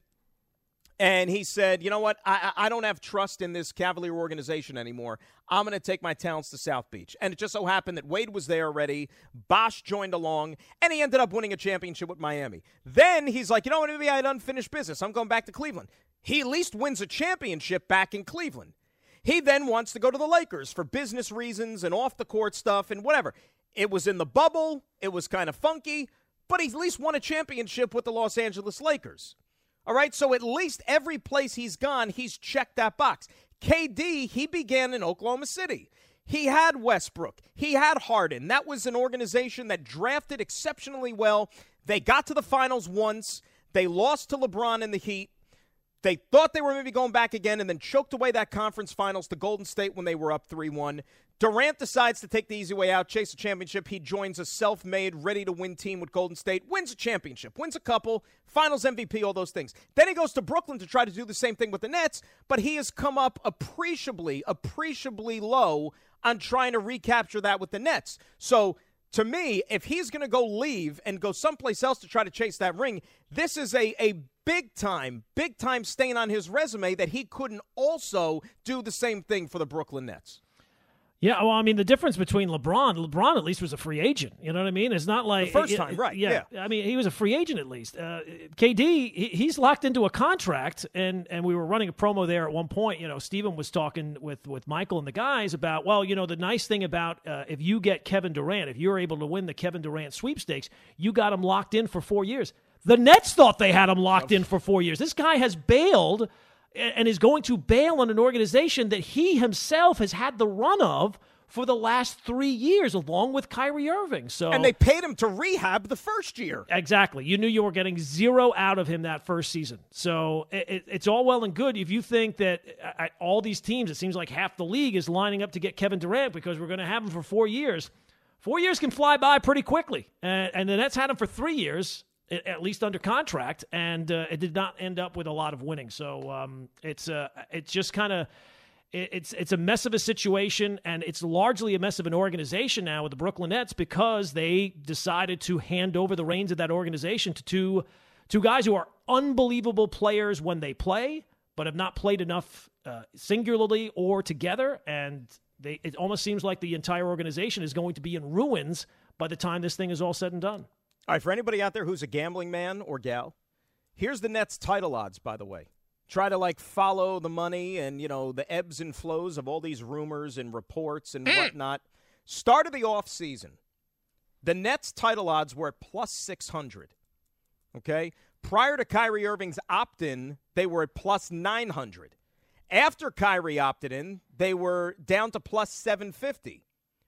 and he said, you know what, I, I don't have trust in this Cavalier organization anymore. I'm going to take my talents to South Beach. And it just so happened that Wade was there already. Bosh joined along, and he ended up winning a championship with Miami. Then he's like, you know what, maybe I had unfinished business. I'm going back to Cleveland. He at least wins a championship back in Cleveland. He then wants to go to the Lakers for business reasons and off-the-court stuff and whatever. It was in the bubble. It was kind of funky, but he at least won a championship with the Los Angeles Lakers. All right, so at least every place he's gone, he's checked that box. K D, he began in Oklahoma City. He had Westbrook. He had Harden. That was an organization that drafted exceptionally well. They got to the finals once. They lost to LeBron in the Heat. They thought they were maybe going back again and then choked away that conference finals to Golden State when they were up three one. Durant decides to take the easy way out, chase a championship. He joins a self-made, ready-to-win team with Golden State, wins a championship, wins a couple, finals M V P, all those things. Then he goes to Brooklyn to try to do the same thing with the Nets, but he has come up appreciably, appreciably low on trying to recapture that with the Nets. So, to me, if he's going to go leave and go someplace else to try to chase that ring, this is a, a big-time, big-time stain on his resume that he couldn't also do the same thing for the Brooklyn Nets. Yeah, well, I mean, the difference between LeBron, LeBron at least was a free agent. You know what I mean? It's not like... The first it, time, right, yeah, yeah. I mean, he was a free agent at least. Uh, K D, he, he's locked into a contract, and, and we were running a promo there at one point. You know, Steven was talking with, with Michael and the guys about, well, you know, the nice thing about uh, if you get Kevin Durant, if you're able to win the Kevin Durant sweepstakes, you got him locked in for four years. The Nets thought they had him locked in for four years. This guy has bailed and is going to bail on an organization that he himself has had the run of for the last three years, along with Kyrie Irving. So, and they paid him to rehab the first year. Exactly. You knew you were getting zero out of him that first season. So it, it's all well and good if you think that uh, all these teams, it seems like half the league is lining up to get Kevin Durant because we're going to have him for four years. Four years can fly by pretty quickly. And, and the Nets had him for three years, at least under contract, and uh, it did not end up with a lot of winning. So um, it's uh, it's just kind of... It's it's a mess of a situation, and it's largely a mess of an organization now with the Brooklyn Nets because they decided to hand over the reins of that organization to two, two guys who are unbelievable players when they play, but have not played enough uh, singularly or together, and they it almost seems like the entire organization is going to be in ruins by the time this thing is all said and done. All right, for anybody out there who's a gambling man or gal, here's the Nets title odds, by the way. Try to, like, follow the money and, you know, the ebbs and flows of all these rumors and reports and whatnot. Start of the offseason, the Nets title odds were at plus six hundred, okay? Prior to Kyrie Irving's opt-in, they were at plus nine hundred. After Kyrie opted in, they were down to plus seven fifty.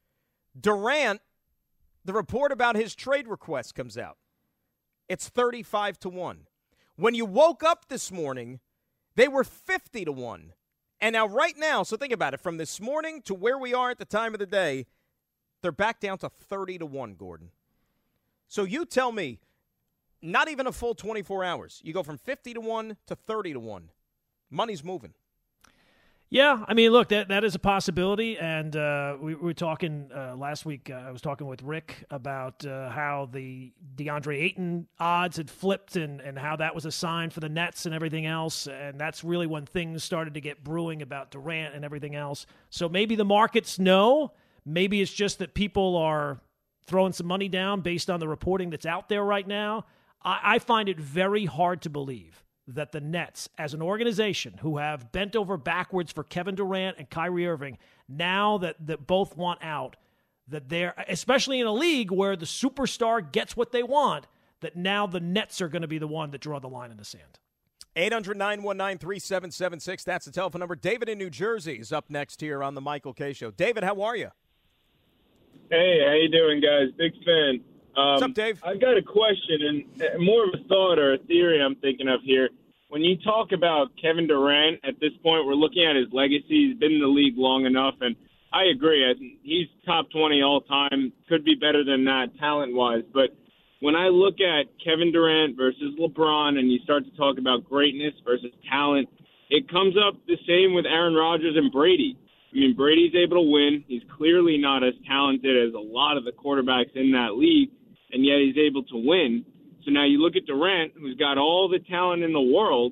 Durant, the report about his trade request comes out. It's thirty-five to one. When you woke up this morning, they were fifty to one. And now right now, so think about it, from this morning to where we are at the time of the day, they're back down to thirty to one, Gordon. So you tell me, not even a full twenty-four hours. You go from fifty to one to thirty to one. Money's moving. Yeah, I mean, look, that that is a possibility, and uh, we, we were talking uh, last week. Uh, I was talking with Rick about uh, how the DeAndre Ayton odds had flipped, and, and how that was a sign for the Nets and everything else, and that's really when things started to get brewing about Durant and everything else. So maybe the markets know. Maybe it's just that people are throwing some money down based on the reporting that's out there right now. I, I find it very hard to believe that the Nets, as an organization who have bent over backwards for Kevin Durant and Kyrie Irving, now that, that both want out, that they're, especially in a league where the superstar gets what they want, that now the Nets are going to be the one that draw the line in the sand. eight hundred, nine one nine, three seven seven six. That's the telephone number. David in New Jersey is up next here on the Michael Kay Show. David, how are you? Hey, how you doing, guys? Big fan. Um, What's up, Dave? I've got a question and more of a thought or a theory I'm thinking of here. When you talk about Kevin Durant, at this point, we're looking at his legacy. He's been in the league long enough, and I agree. I think he's top twenty all time. Could be better than that talent-wise. But when I look at Kevin Durant versus LeBron and you start to talk about greatness versus talent, it comes up the same with Aaron Rodgers and Brady. I mean, Brady's able to win. He's clearly not as talented as a lot of the quarterbacks in that league, and yet he's able to win. So now you look at Durant, who's got all the talent in the world,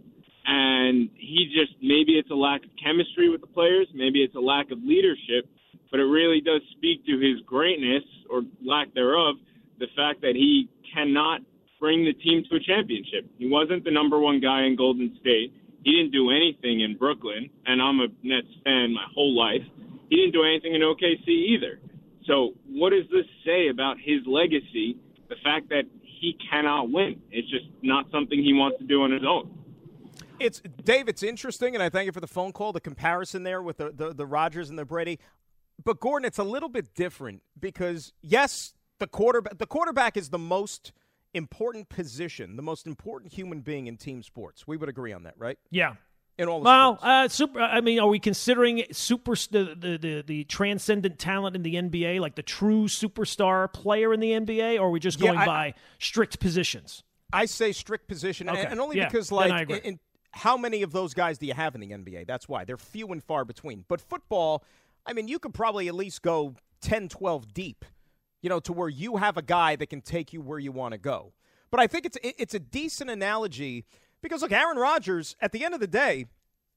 and he just, maybe it's a lack of chemistry with the players, maybe it's a lack of leadership, but it really does speak to his greatness, or lack thereof, the fact that he cannot bring the team to a championship. He wasn't the number one guy in Golden State. He didn't do anything in Brooklyn, and I'm a Nets fan my whole life. He didn't do anything in O K C either. So what does this say about his legacy, the fact that he cannot win? It's just not something he wants to do on his own. It's Dave, it's interesting, and I thank you for the phone call, the comparison there with the, the, the Rodgers and the Brady. But, Gordon, it's a little bit different because, yes, the quarterback, the quarterback is the most important position, the most important human being in team sports. We would agree on that, right? Yeah. In all the well, sports. uh, super. I mean, are we considering super the, the the the transcendent talent in the N B A, like the true superstar player in the N B A, or are we just Yeah, going I- by strict positions? I say strict position, and- Okay. and only Yeah, because, then I like, agree. in, in, how many of those guys do you have in the N B A? That's why. They're few and far between. But football, I mean, you could probably at least go ten, twelve deep, you know, to where you have a guy that can take you where you want to go. But I think it's it's a decent analogy because, look, Aaron Rodgers, at the end of the day,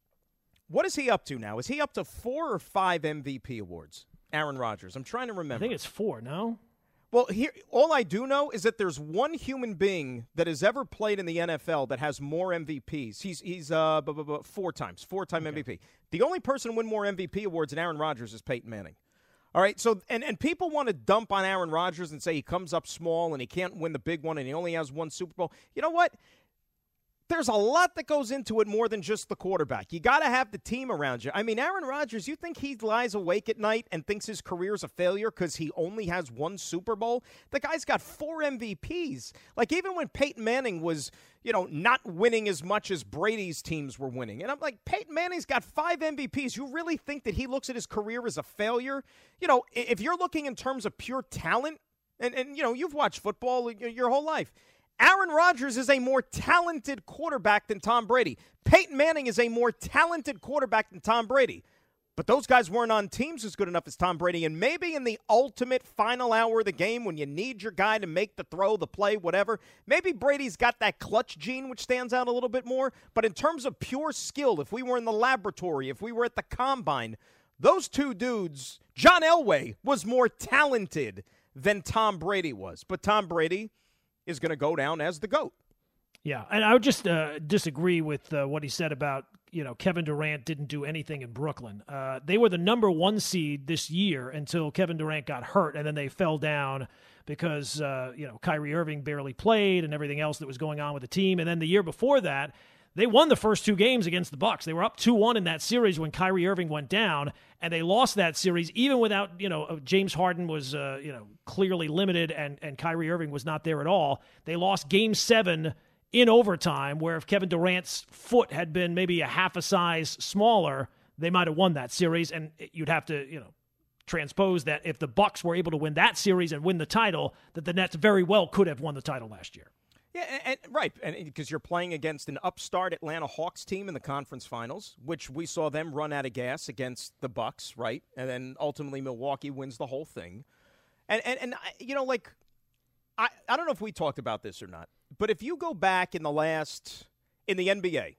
what is he up to now? Is he up to four or five M V P awards, Aaron Rodgers? I'm trying to remember. I think it's four, no? Well, here, all I do know is that there's one human being that has ever played in the N F L that has more M V Ps. He's he's uh bu- bu- bu- four times, four-time M V P. The only person to win more M V P awards than Aaron Rodgers is Peyton Manning. All right, so and, and people want to dump on Aaron Rodgers and say he comes up small and he can't win the big one and he only has one Super Bowl. You know what? There's a lot that goes into it more than just the quarterback. You got to have the team around you. I mean, Aaron Rodgers, you think he lies awake at night and thinks his career's a failure because he only has one Super Bowl? The guy's got four M V Ps. Like, even when Peyton Manning was, you know, not winning as much as Brady's teams were winning. And I'm like, Peyton Manning's got five M V Ps. You really think that he looks at his career as a failure? You know, if you're looking in terms of pure talent, and, and you know, you've watched football your whole life, Aaron Rodgers is a more talented quarterback than Tom Brady. Peyton Manning is a more talented quarterback than Tom Brady. But those guys weren't on teams as good enough as Tom Brady. And maybe in the ultimate final hour of the game when you need your guy to make the throw, the play, whatever, maybe Brady's got that clutch gene which stands out a little bit more. But in terms of pure skill, if we were in the laboratory, if we were at the combine, those two dudes, John Elway was more talented than Tom Brady was. But Tom Brady is going to go down as the GOAT. Yeah, and I would just uh, disagree with uh, what he said about, you know, Kevin Durant didn't do anything in Brooklyn. Uh, they were the number one seed this year until Kevin Durant got hurt, and then they fell down because, uh, you know, Kyrie Irving barely played and everything else that was going on with the team. And then the year before that, they won the first two games against the Bucks. They were up two one in that series when Kyrie Irving went down, and they lost that series even without, you know, James Harden was, uh, you know, clearly limited, and, and Kyrie Irving was not there at all. They lost game seven in overtime, where if Kevin Durant's foot had been maybe a half a size smaller, they might have won that series, and you'd have to, you know, transpose that if the Bucks were able to win that series and win the title, that the Nets very well could have won the title last year. Yeah, and, and, right, and because you're playing against an upstart Atlanta Hawks team in the conference finals, which we saw them run out of gas against the Bucks, right? And then ultimately Milwaukee wins the whole thing. And, and, and you know, like, I, I don't know if we talked about this or not, but if you go back in the last, in the N B A,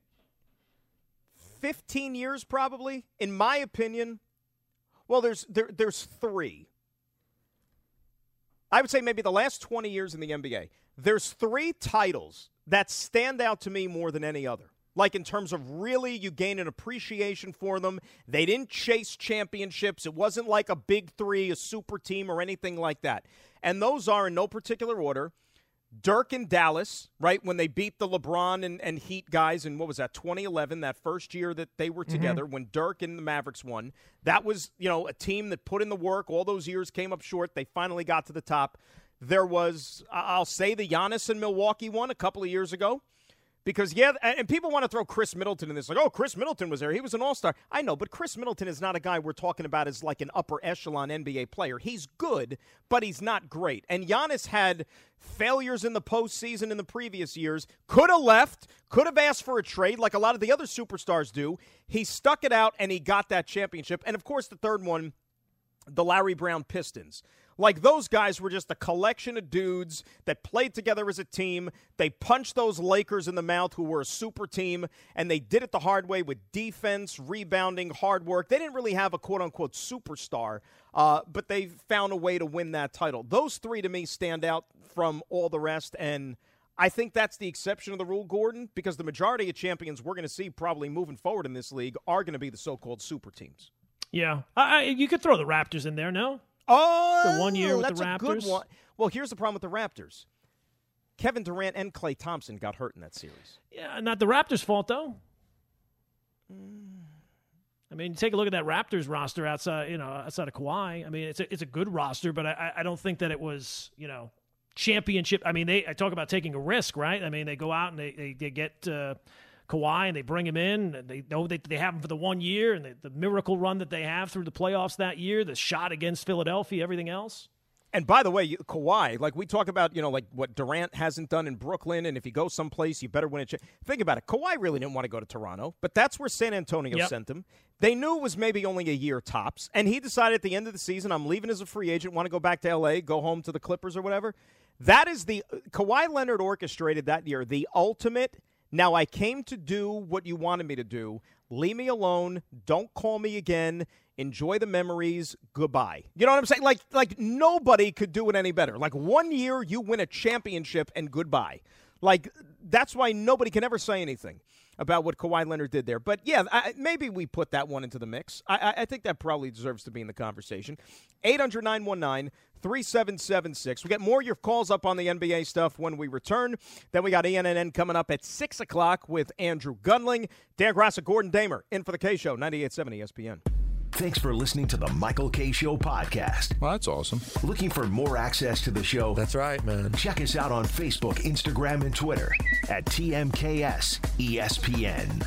fifteen years probably, in my opinion, well, there's there, there's three. I would say maybe the last twenty years in the N B A. There's three titles that stand out to me more than any other. Like in terms of really you gain an appreciation for them. They didn't chase championships. It wasn't like a big three, a super team, or anything like that. And those are, in no particular order, Dirk in Dallas, right, when they beat the LeBron and, and Heat guys in, what was that, twenty eleven, that first year that they were together, mm-hmm. when Dirk and the Mavericks won. That was, you know, a team that put in the work. All those years came up short. They finally got to the top. There was, I'll say, the Giannis and Milwaukee one a couple of years ago. Because, yeah, and people want to throw Chris Middleton in this. Like, oh, Chris Middleton was there. He was an all-star. I know, but Chris Middleton is not a guy we're talking about as like an upper echelon N B A player. He's good, but he's not great. And Giannis had failures in the postseason in the previous years. Could have left. Could have asked for a trade like a lot of the other superstars do. He stuck it out, and he got that championship. And, of course, the third one, the Larry Brown Pistons. Like, those guys were just a collection of dudes that played together as a team. They punched those Lakers in the mouth, who were a super team, and they did it the hard way with defense, rebounding, hard work. They didn't really have a quote-unquote superstar, uh, but they found a way to win that title. Those three, to me, stand out from all the rest, and I think that's the exception of the rule, Gordon, because the majority of champions we're going to see probably moving forward in this league are going to be the so-called super teams. Yeah. I, I, you could throw the Raptors in there, no? Oh, the one year with that's the a Raptors. Good one. Well, here's the problem with the Raptors. Kevin Durant and Klay Thompson got hurt in that series. Yeah, not the Raptors' fault, though. I mean, take a look at that Raptors roster outside, you know, outside of Kawhi. I mean, it's a, it's a good roster, but I, I don't think that it was, you know, championship. I mean, they I talk about taking a risk, right? I mean, they go out and they, they, they get uh, Kawhi and they bring him in. And they know they, they have him for the one year and the, the miracle run that they have through the playoffs that year, the shot against Philadelphia, everything else. And by the way, Kawhi, like we talk about, you know, like what Durant hasn't done in Brooklyn, and if you go someplace, you better win a chip. Think about it. Kawhi really didn't want to go to Toronto, but that's where San Antonio yep. sent him. They knew it was maybe only a year tops, and he decided at the end of the season, I'm leaving as a free agent, want to go back to L A, go home to the Clippers or whatever. That is the – Kawhi Leonard orchestrated that year, the ultimate, now I came to do what you wanted me to do. Leave me alone. Don't call me again. Enjoy the memories. Goodbye. You know what I'm saying? Like, like nobody could do it any better. Like one year you win a championship and goodbye. Like that's why nobody can ever say anything about what Kawhi Leonard did there. But, yeah, I, maybe we put that one into the mix. I, I think that probably deserves to be in the conversation. eight hundred, nine one nine, three seven seven six. We get more of your calls up on the N B A stuff when we return. Then we got E N N N coming up at six o'clock with Andrew Gunling. Dan Grassa, Gordon Damer, in for the K Show, ninety-eight point seven E S P N. Thanks for listening to the Michael K. Show podcast. Well, that's awesome. Looking for more access to the show? That's right, man. Check us out on Facebook, Instagram, and Twitter at T M K S E S P N.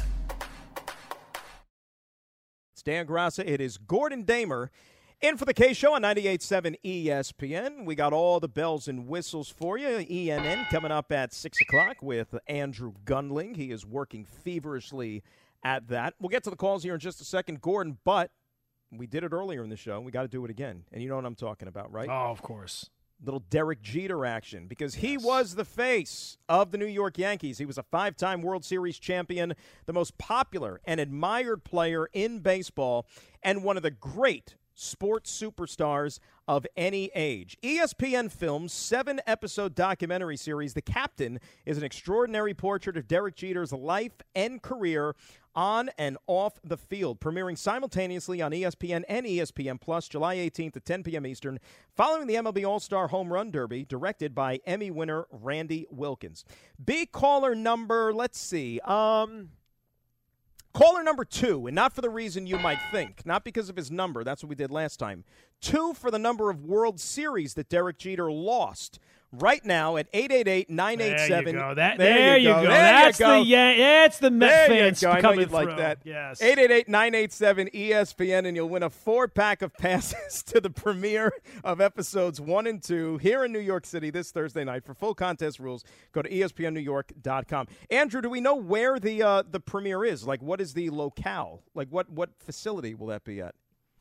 It's Dan Grassa. It is Gordon Damer in for the K Show on ninety-eight point seven E S P N. We got all the bells and whistles for you. E N N coming up at six o'clock with Andrew Gunling. He is working feverishly at that. We'll get to the calls here in just a second, Gordon, but we did it earlier in the show. We got to do it again. And you know what I'm talking about, right? Oh, of course. Little Derek Jeter action because he yes. was the face of the New York Yankees. He was a five-time World Series champion, the most popular and admired player in baseball, and one of the great sports superstars of any age. E S P N Films' seven-episode documentary series, The Captain, is an extraordinary portrait of Derek Jeter's life and career on and off the field, premiering simultaneously on E S P N and E S P N Plus, July eighteenth at ten p.m. Eastern, following the M L B All-Star Home Run Derby, directed by Emmy winner Randy Wilkins. Big caller number, let's see, um... caller number two, and not for the reason you might think, not because of his number, that's what we did last time. Two for the number of World Series that Derek Jeter lost. Right now at eight eight eight, nine eight seven. There you go. That, there, there you you go. go. That's there you the yeah. That's the Met there fans you go. I know coming you'd through. like that. Yes. eight eight eight, nine eight seven, E S P N, and you'll win a four-pack of passes to the premiere of episodes one and two here in New York City this Thursday night. For full contest rules, go to E S P N New York dot com. Andrew, do we know where the uh, the premiere is? Like, what is the locale? Like, what what facility will that be at?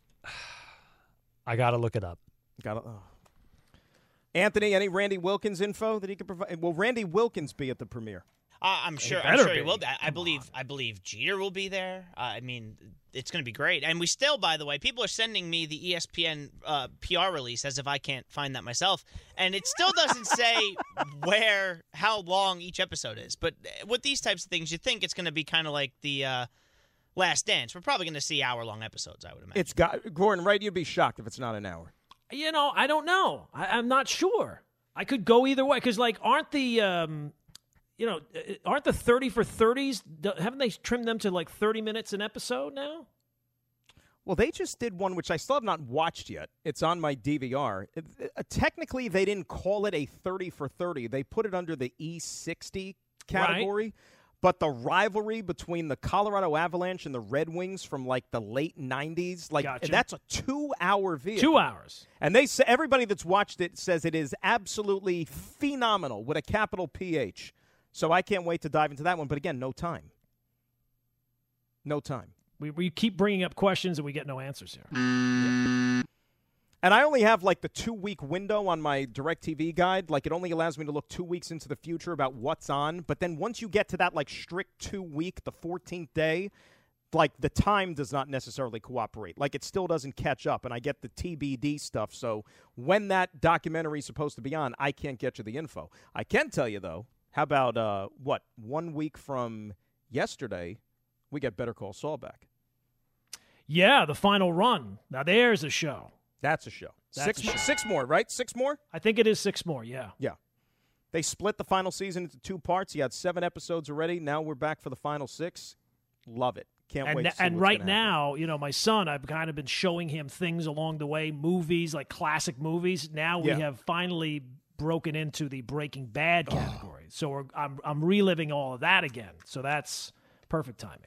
I got to look it up. Got to. Oh. Anthony, any Randy Wilkins info that he could provide? Will Randy Wilkins be at the premiere? Uh, I'm sure. I'm sure he will be. I, I believe. On. I believe Jeter will be there. Uh, I mean, it's going to be great. And we still, by the way, people are sending me the E S P N uh, P R release as if I can't find that myself, and it still doesn't say where, how long each episode is. But with these types of things, you think it's going to be kind of like the uh, Last Dance. We're probably going to see hour-long episodes, I would imagine. It's got Gordon, right? You'd be shocked if it's not an hour. You know, I don't know. I, I'm not sure. I could go either way because, like, aren't the, um, you know, aren't the thirty for thirties, haven't they trimmed them to, like, thirty minutes an episode now? Well, they just did one, which I still have not watched yet. It's on my D V R. It, it, technically, they didn't call it a thirty for thirty. They put it under the E sixty category. But the rivalry between the Colorado Avalanche and the Red Wings from like the late nineties, like Gotcha. that's a two-hour video. Two hours. And they say everybody that's watched it says it is absolutely phenomenal with a capital P H. So I can't wait to dive into that one. But again, no time. No time. We, we keep bringing up questions and we get no answers here. Yeah. And I only have like the two-week window on my DirecTV guide. Like it only allows me to look two weeks into the future about what's on. But then once you get to that like strict two-week, the fourteenth day, like the time does not necessarily cooperate. Like it still doesn't catch up. And I get the T B D stuff. So when that documentary is supposed to be on, I can't get you the info. I can tell you, though, how about, uh, what, one week from yesterday, we get Better Call Saul back. Yeah, the final run. Now there's a show. That's a show. That's six, a show. six more, right? Six more? I think it is six more, yeah. Yeah. They split the final season into two parts. You had seven episodes already. Now we're back for the final six. Love it. Can't and wait to see And what's right gonna now, happen. you know, my son, I've kind of been showing him things along the way, movies, like classic movies. Now we Yeah. have finally broken into the Breaking Bad category. So we're, I'm, I'm reliving all of that again. So that's perfect timing.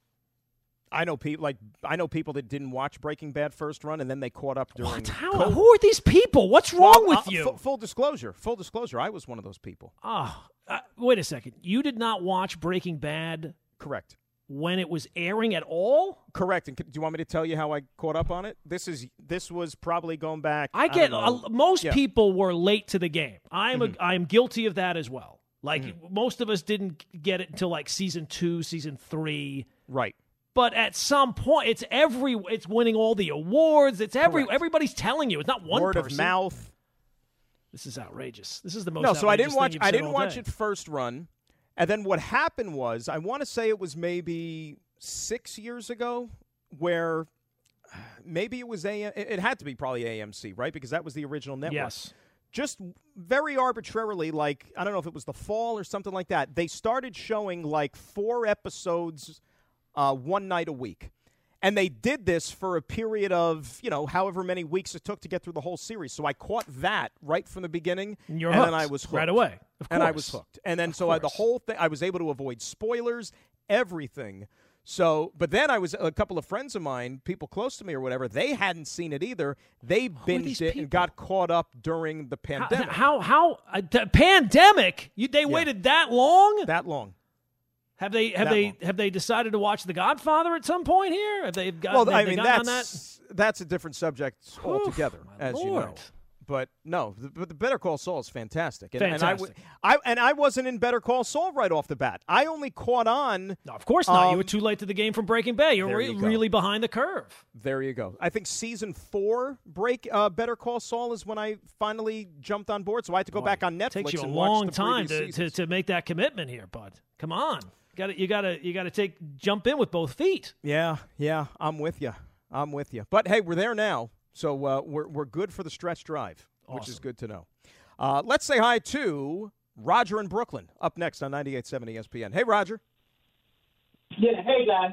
I know people like I know people that didn't watch Breaking Bad first run and then they caught up during. What? How, COVID. who are these people? What's wrong Well, with uh, you? Full, full disclosure. Full disclosure. I was one of those people. Oh, uh, wait a second. You did not watch Breaking Bad Correct. when it was airing at all? Correct. And c- do you want me to tell you how I caught up on it? This is this was probably going back. I get don't know. uh, most Yeah. people were late to the game. I'm Mhm. a, I'm guilty of that as well. Like Mm-hmm. most of us didn't get it until like season two, season three. Right. But at some point, it's every it's winning all the awards. It's every Correct. everybody's telling you. It's not one Word person. of mouth. This is outrageous. This is the most. No, so I didn't outrageous watch. thing you've I said didn't all watch day. it first run, and then what happened was I want to say it was maybe six years ago, where maybe it was A. It it had to be probably A M C, right? Because that was the original network. Yes. Just very arbitrarily, like I don't know if it was the fall or something like that. They started showing like four episodes, uh, one night a week. And they did this for a period of, you know, however many weeks it took to get through the whole series. So I caught that right from the beginning. And you're and then hooked I was hooked. right away. Of And I course. was hooked. And then Of so I, the course. whole thing, I was able to avoid spoilers, everything. So, but then I was, a couple of friends of mine, people close to me or whatever, they hadn't seen it either. They binged it and got caught up during the pandemic. How how, how uh, the pandemic? You, they waited that long? That long. Have they have That they long. have they decided to watch The Godfather at some point here? Have they got? Well, have I they mean, gotten that's on that? that's a different subject altogether, my as you know. Lord. But no, the, but the Better Call Saul is fantastic. And, And I, Fantastic. w- I and I wasn't in Better Call Saul right off the bat. I only caught on. No, of course not. you um, were too late to the game from Breaking Bad. You were there re- you go. really behind the curve. There you go. I think season four break uh, Better Call Saul is when I finally jumped on board. So I had to go Boy, back on Netflix Takes you a and long watch the time previous to, to, seasons. to make that commitment here, bud. Come on, got to you got to you got to take jump in with both feet. Yeah, yeah, I'm with you. I'm with you. But hey, we're there now, so uh, we're we're good for the stretch drive, which is Awesome. good to know. Uh, let's say hi to Roger in Brooklyn. Up next on ninety-eight point seven E S P N. Hey, Roger. Yeah, hey guys.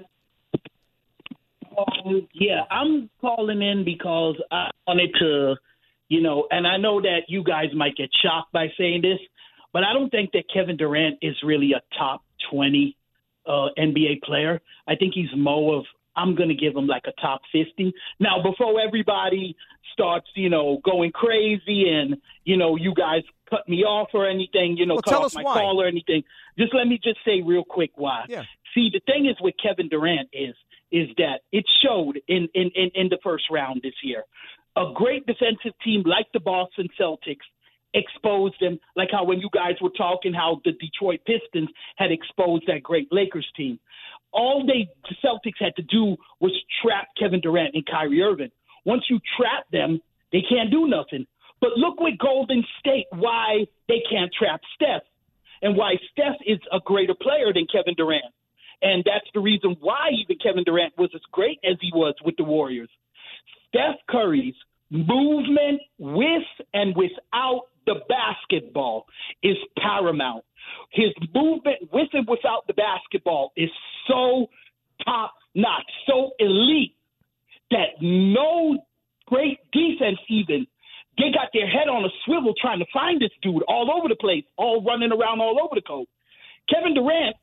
Um, yeah, I'm calling in because I wanted to, you know, and I know that you guys might get shocked by saying this, but I don't think that Kevin Durant is really a top twenty uh, N B A player. I think he's more of, I'm going to give him like a top fifty. Now, before everybody starts, you know, going crazy and, you know, you guys cut me off or anything, you know, Well, cut tell off us my why. call or anything, just let me just say real quick why. Yeah. See, the thing is with Kevin Durant is is that it showed in, in, in, in the first round this year. A great defensive team like the Boston Celtics exposed them, like how when you guys were talking how the Detroit Pistons had exposed that great Lakers team. All they the Celtics had to do was trap Kevin Durant and Kyrie Irving. Once you trap them, they can't do nothing. But look with Golden State, why they can't trap Steph and why Steph is a greater player than Kevin Durant. And that's the reason why even Kevin Durant was as great as he was with the Warriors. Steph Curry's movement with and without the basketball is paramount. His movement with and without the basketball is so top-notch, so elite, that no great defense even, they got their head on a swivel trying to find this dude all over the place, all running around all over the court. Kevin Durant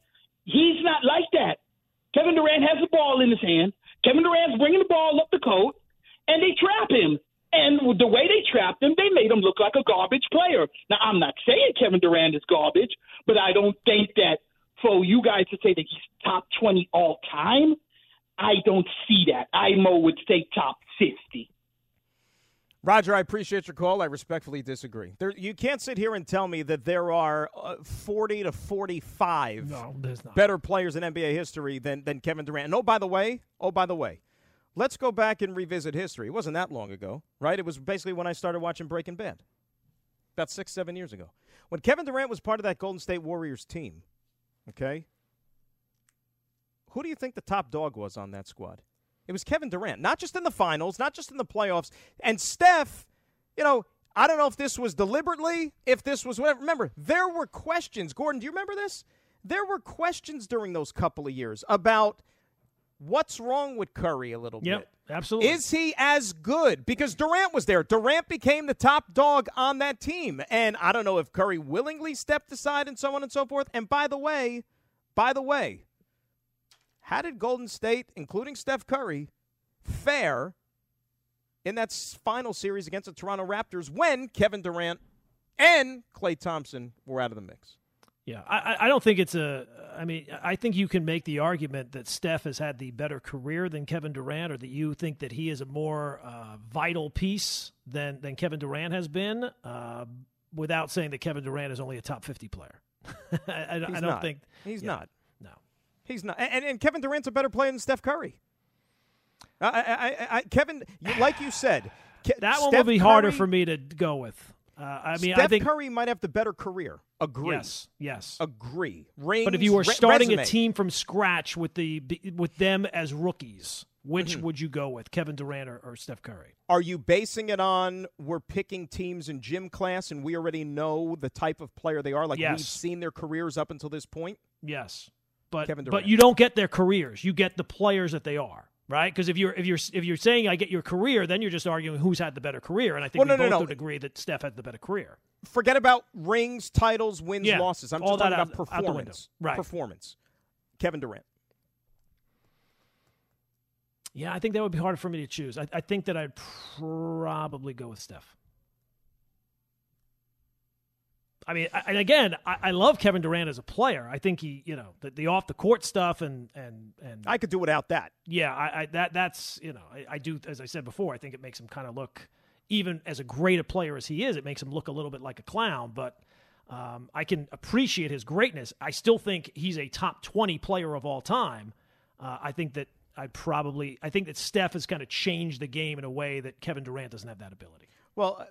He's not like that. Kevin Durant has the ball in his hand. Kevin Durant's bringing the ball up the court, and they trap him. And the way they trapped him, they made him look like a garbage player. Now, I'm not saying Kevin Durant is garbage, but I don't think that for you guys to say that he's top twenty all time, I don't see that. I more would say top fifty. Roger, I appreciate your call. I respectfully disagree. There, you can't sit here and tell me that there are uh, forty to forty-five no, there's not. better players in N B A history than, than Kevin Durant. And oh, by the way, oh, by the way, let's go back and revisit history. It wasn't that long ago, right? It was basically when I started watching Breaking Bad, about six, seven years ago. When Kevin Durant was part of that Golden State Warriors team, okay, who do you think the top dog was on that squad? It was Kevin Durant, not just in the finals, not just in the playoffs. And Steph, you know, I don't know if this was deliberately, if this was whatever. Remember, there were questions. Gordon, do you remember this? There were questions during those couple of years about what's wrong with Curry a little yep, bit. Absolutely. Is he as good? Because Durant was there. Durant became the top dog on that team. And I don't know if Curry willingly stepped aside and so on and so forth. And by the way, by the way, how did Golden State, including Steph Curry, fare in that final series against the Toronto Raptors when Kevin Durant and Klay Thompson were out of the mix? Yeah, I, I don't think it's a – I mean, I think you can make the argument that Steph has had the better career than Kevin Durant, or that you think that he is a more uh, vital piece than, than Kevin Durant has been, uh, without saying that Kevin Durant is only a top fifty player. I, I, I don't not. think – He's yeah, not. No. He's not. And, and Kevin Durant's a better player than Steph Curry. I, I, I, I, Kevin, you, like you said, Ke- that one Steph will be Curry, harder for me to go with. Uh, I mean, Steph I think Curry might have the better career. Agree. Yes, yes. Agree. Rings, but if you were re- starting resume. a team from scratch with the with them as rookies, which mm-hmm. would you go with, Kevin Durant or, or Steph Curry? Are you basing it on we're picking teams in gym class and we already know the type of player they are? Like yes. we've seen their careers up until this point? Yes. But Kevin Durant. but you don't get their careers. You get the players that they are, right? Because if you're if you're if you're saying I get your career, then you're just arguing who's had the better career. And I think well, we no, both no, no. would agree that Steph had the better career. Forget about rings, titles, wins, yeah, losses. I'm all just talking that about out, out the window. performance. Right. Performance. Kevin Durant. Yeah, I think that would be harder for me to choose. I, I think that I'd probably go with Steph. I mean, I, and again, I, I love Kevin Durant as a player. I think he, you know, the, the off the court stuff and and and I could do without that. Yeah, I, I that that's you know, I, I do as I said before. I think it makes him kind of look, even as a great a player as he is, it makes him look a little bit like a clown. But um, I can appreciate his greatness. I still think he's a top twenty player of all time. Uh, I think that I probably I think that Steph has kind of changed the game in a way that Kevin Durant doesn't have that ability. Well.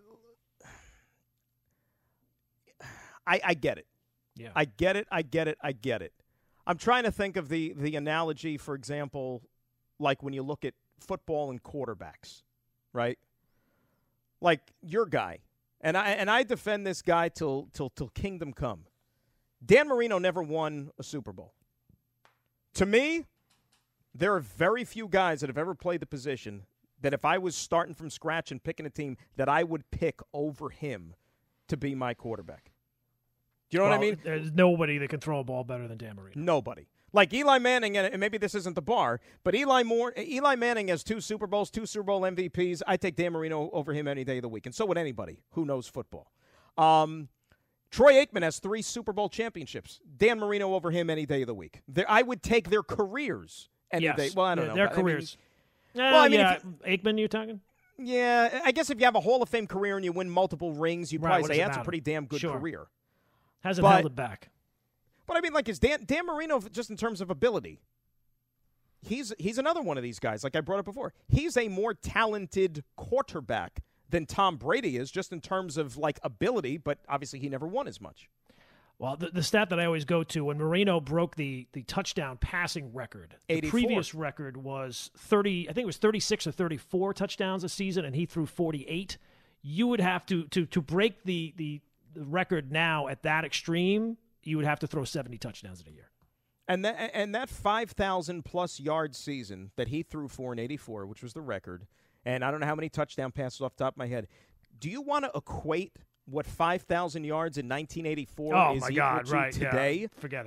I, I get it. Yeah. I get it. I get it. I get it. I'm trying to think of the, the analogy, for example, like when you look at football and quarterbacks, right? Like your guy, and I and I defend this guy till till till kingdom come. Dan Marino never won a Super Bowl. To me, there are very few guys that have ever played the position that if I was starting from scratch and picking a team that I would pick over him to be my quarterback. Do you know well, what I mean? There's nobody that can throw a ball better than Dan Marino. Nobody. Like Eli Manning, and maybe this isn't the bar, but Eli Moore, Eli Manning has two Super Bowls, two Super Bowl M V Ps. I take Dan Marino over him any day of the week, and so would anybody who knows football. Um, Troy Aikman has three Super Bowl championships. Dan Marino over him any day of the week. They're, I would take their careers any yes. day. Well, I don't yeah, know. Their but, careers. I mean, uh, well, I mean, yeah, you, Aikman, you're talking? Yeah, I guess if you have a Hall of Fame career and you win multiple rings, you'd right, probably say that's a pretty damn good sure. career. Hasn't but, held it back. But I mean, like, is Dan Dan Marino, just in terms of ability, he's he's another one of these guys, like I brought up before. He's a more talented quarterback than Tom Brady is, just in terms of, like, ability, but obviously he never won as much. Well, the, the stat that I always go to, when Marino broke the, the touchdown passing record, the eighty-four. Previous record was thirty, I think it was thirty-six or thirty-four touchdowns a season, and he threw forty-eight. You would have to, to, to break the, the, the record now at that extreme, you would have to throw seventy touchdowns in a year. And that and that five thousand plus yard season that he threw for in eighty-four, which was the record, and I don't know how many touchdown passes off the top of my head. Do you want to equate what five thousand yards in nineteen eighty-four oh is my equal God, to right, today? Yeah. Forget it.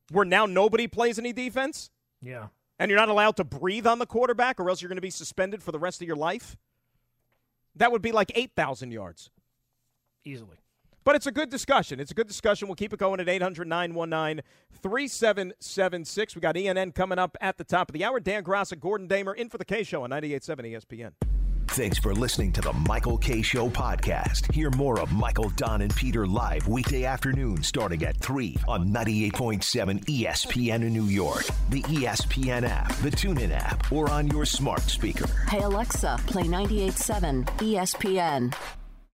where now nobody plays any defense? Yeah. And you're not allowed to breathe on the quarterback or else you're going to be suspended for the rest of your life? That would be like eight thousand yards. Easily. But it's a good discussion. It's a good discussion. We'll keep it going at eight hundred, nine one nine, three seven seven six. We got E N N coming up at the top of the hour. Dan Graca, Gordon Damer, in for the K Show on ninety-eight point seven E S P N. Thanks for listening to the Michael K. Show podcast. Hear more of Michael, Don, and Peter live weekday afternoon starting at three on ninety-eight point seven E S P N in New York, the E S P N app, the TuneIn app, or on your smart speaker. Hey, Alexa, play ninety-eight point seven E S P N.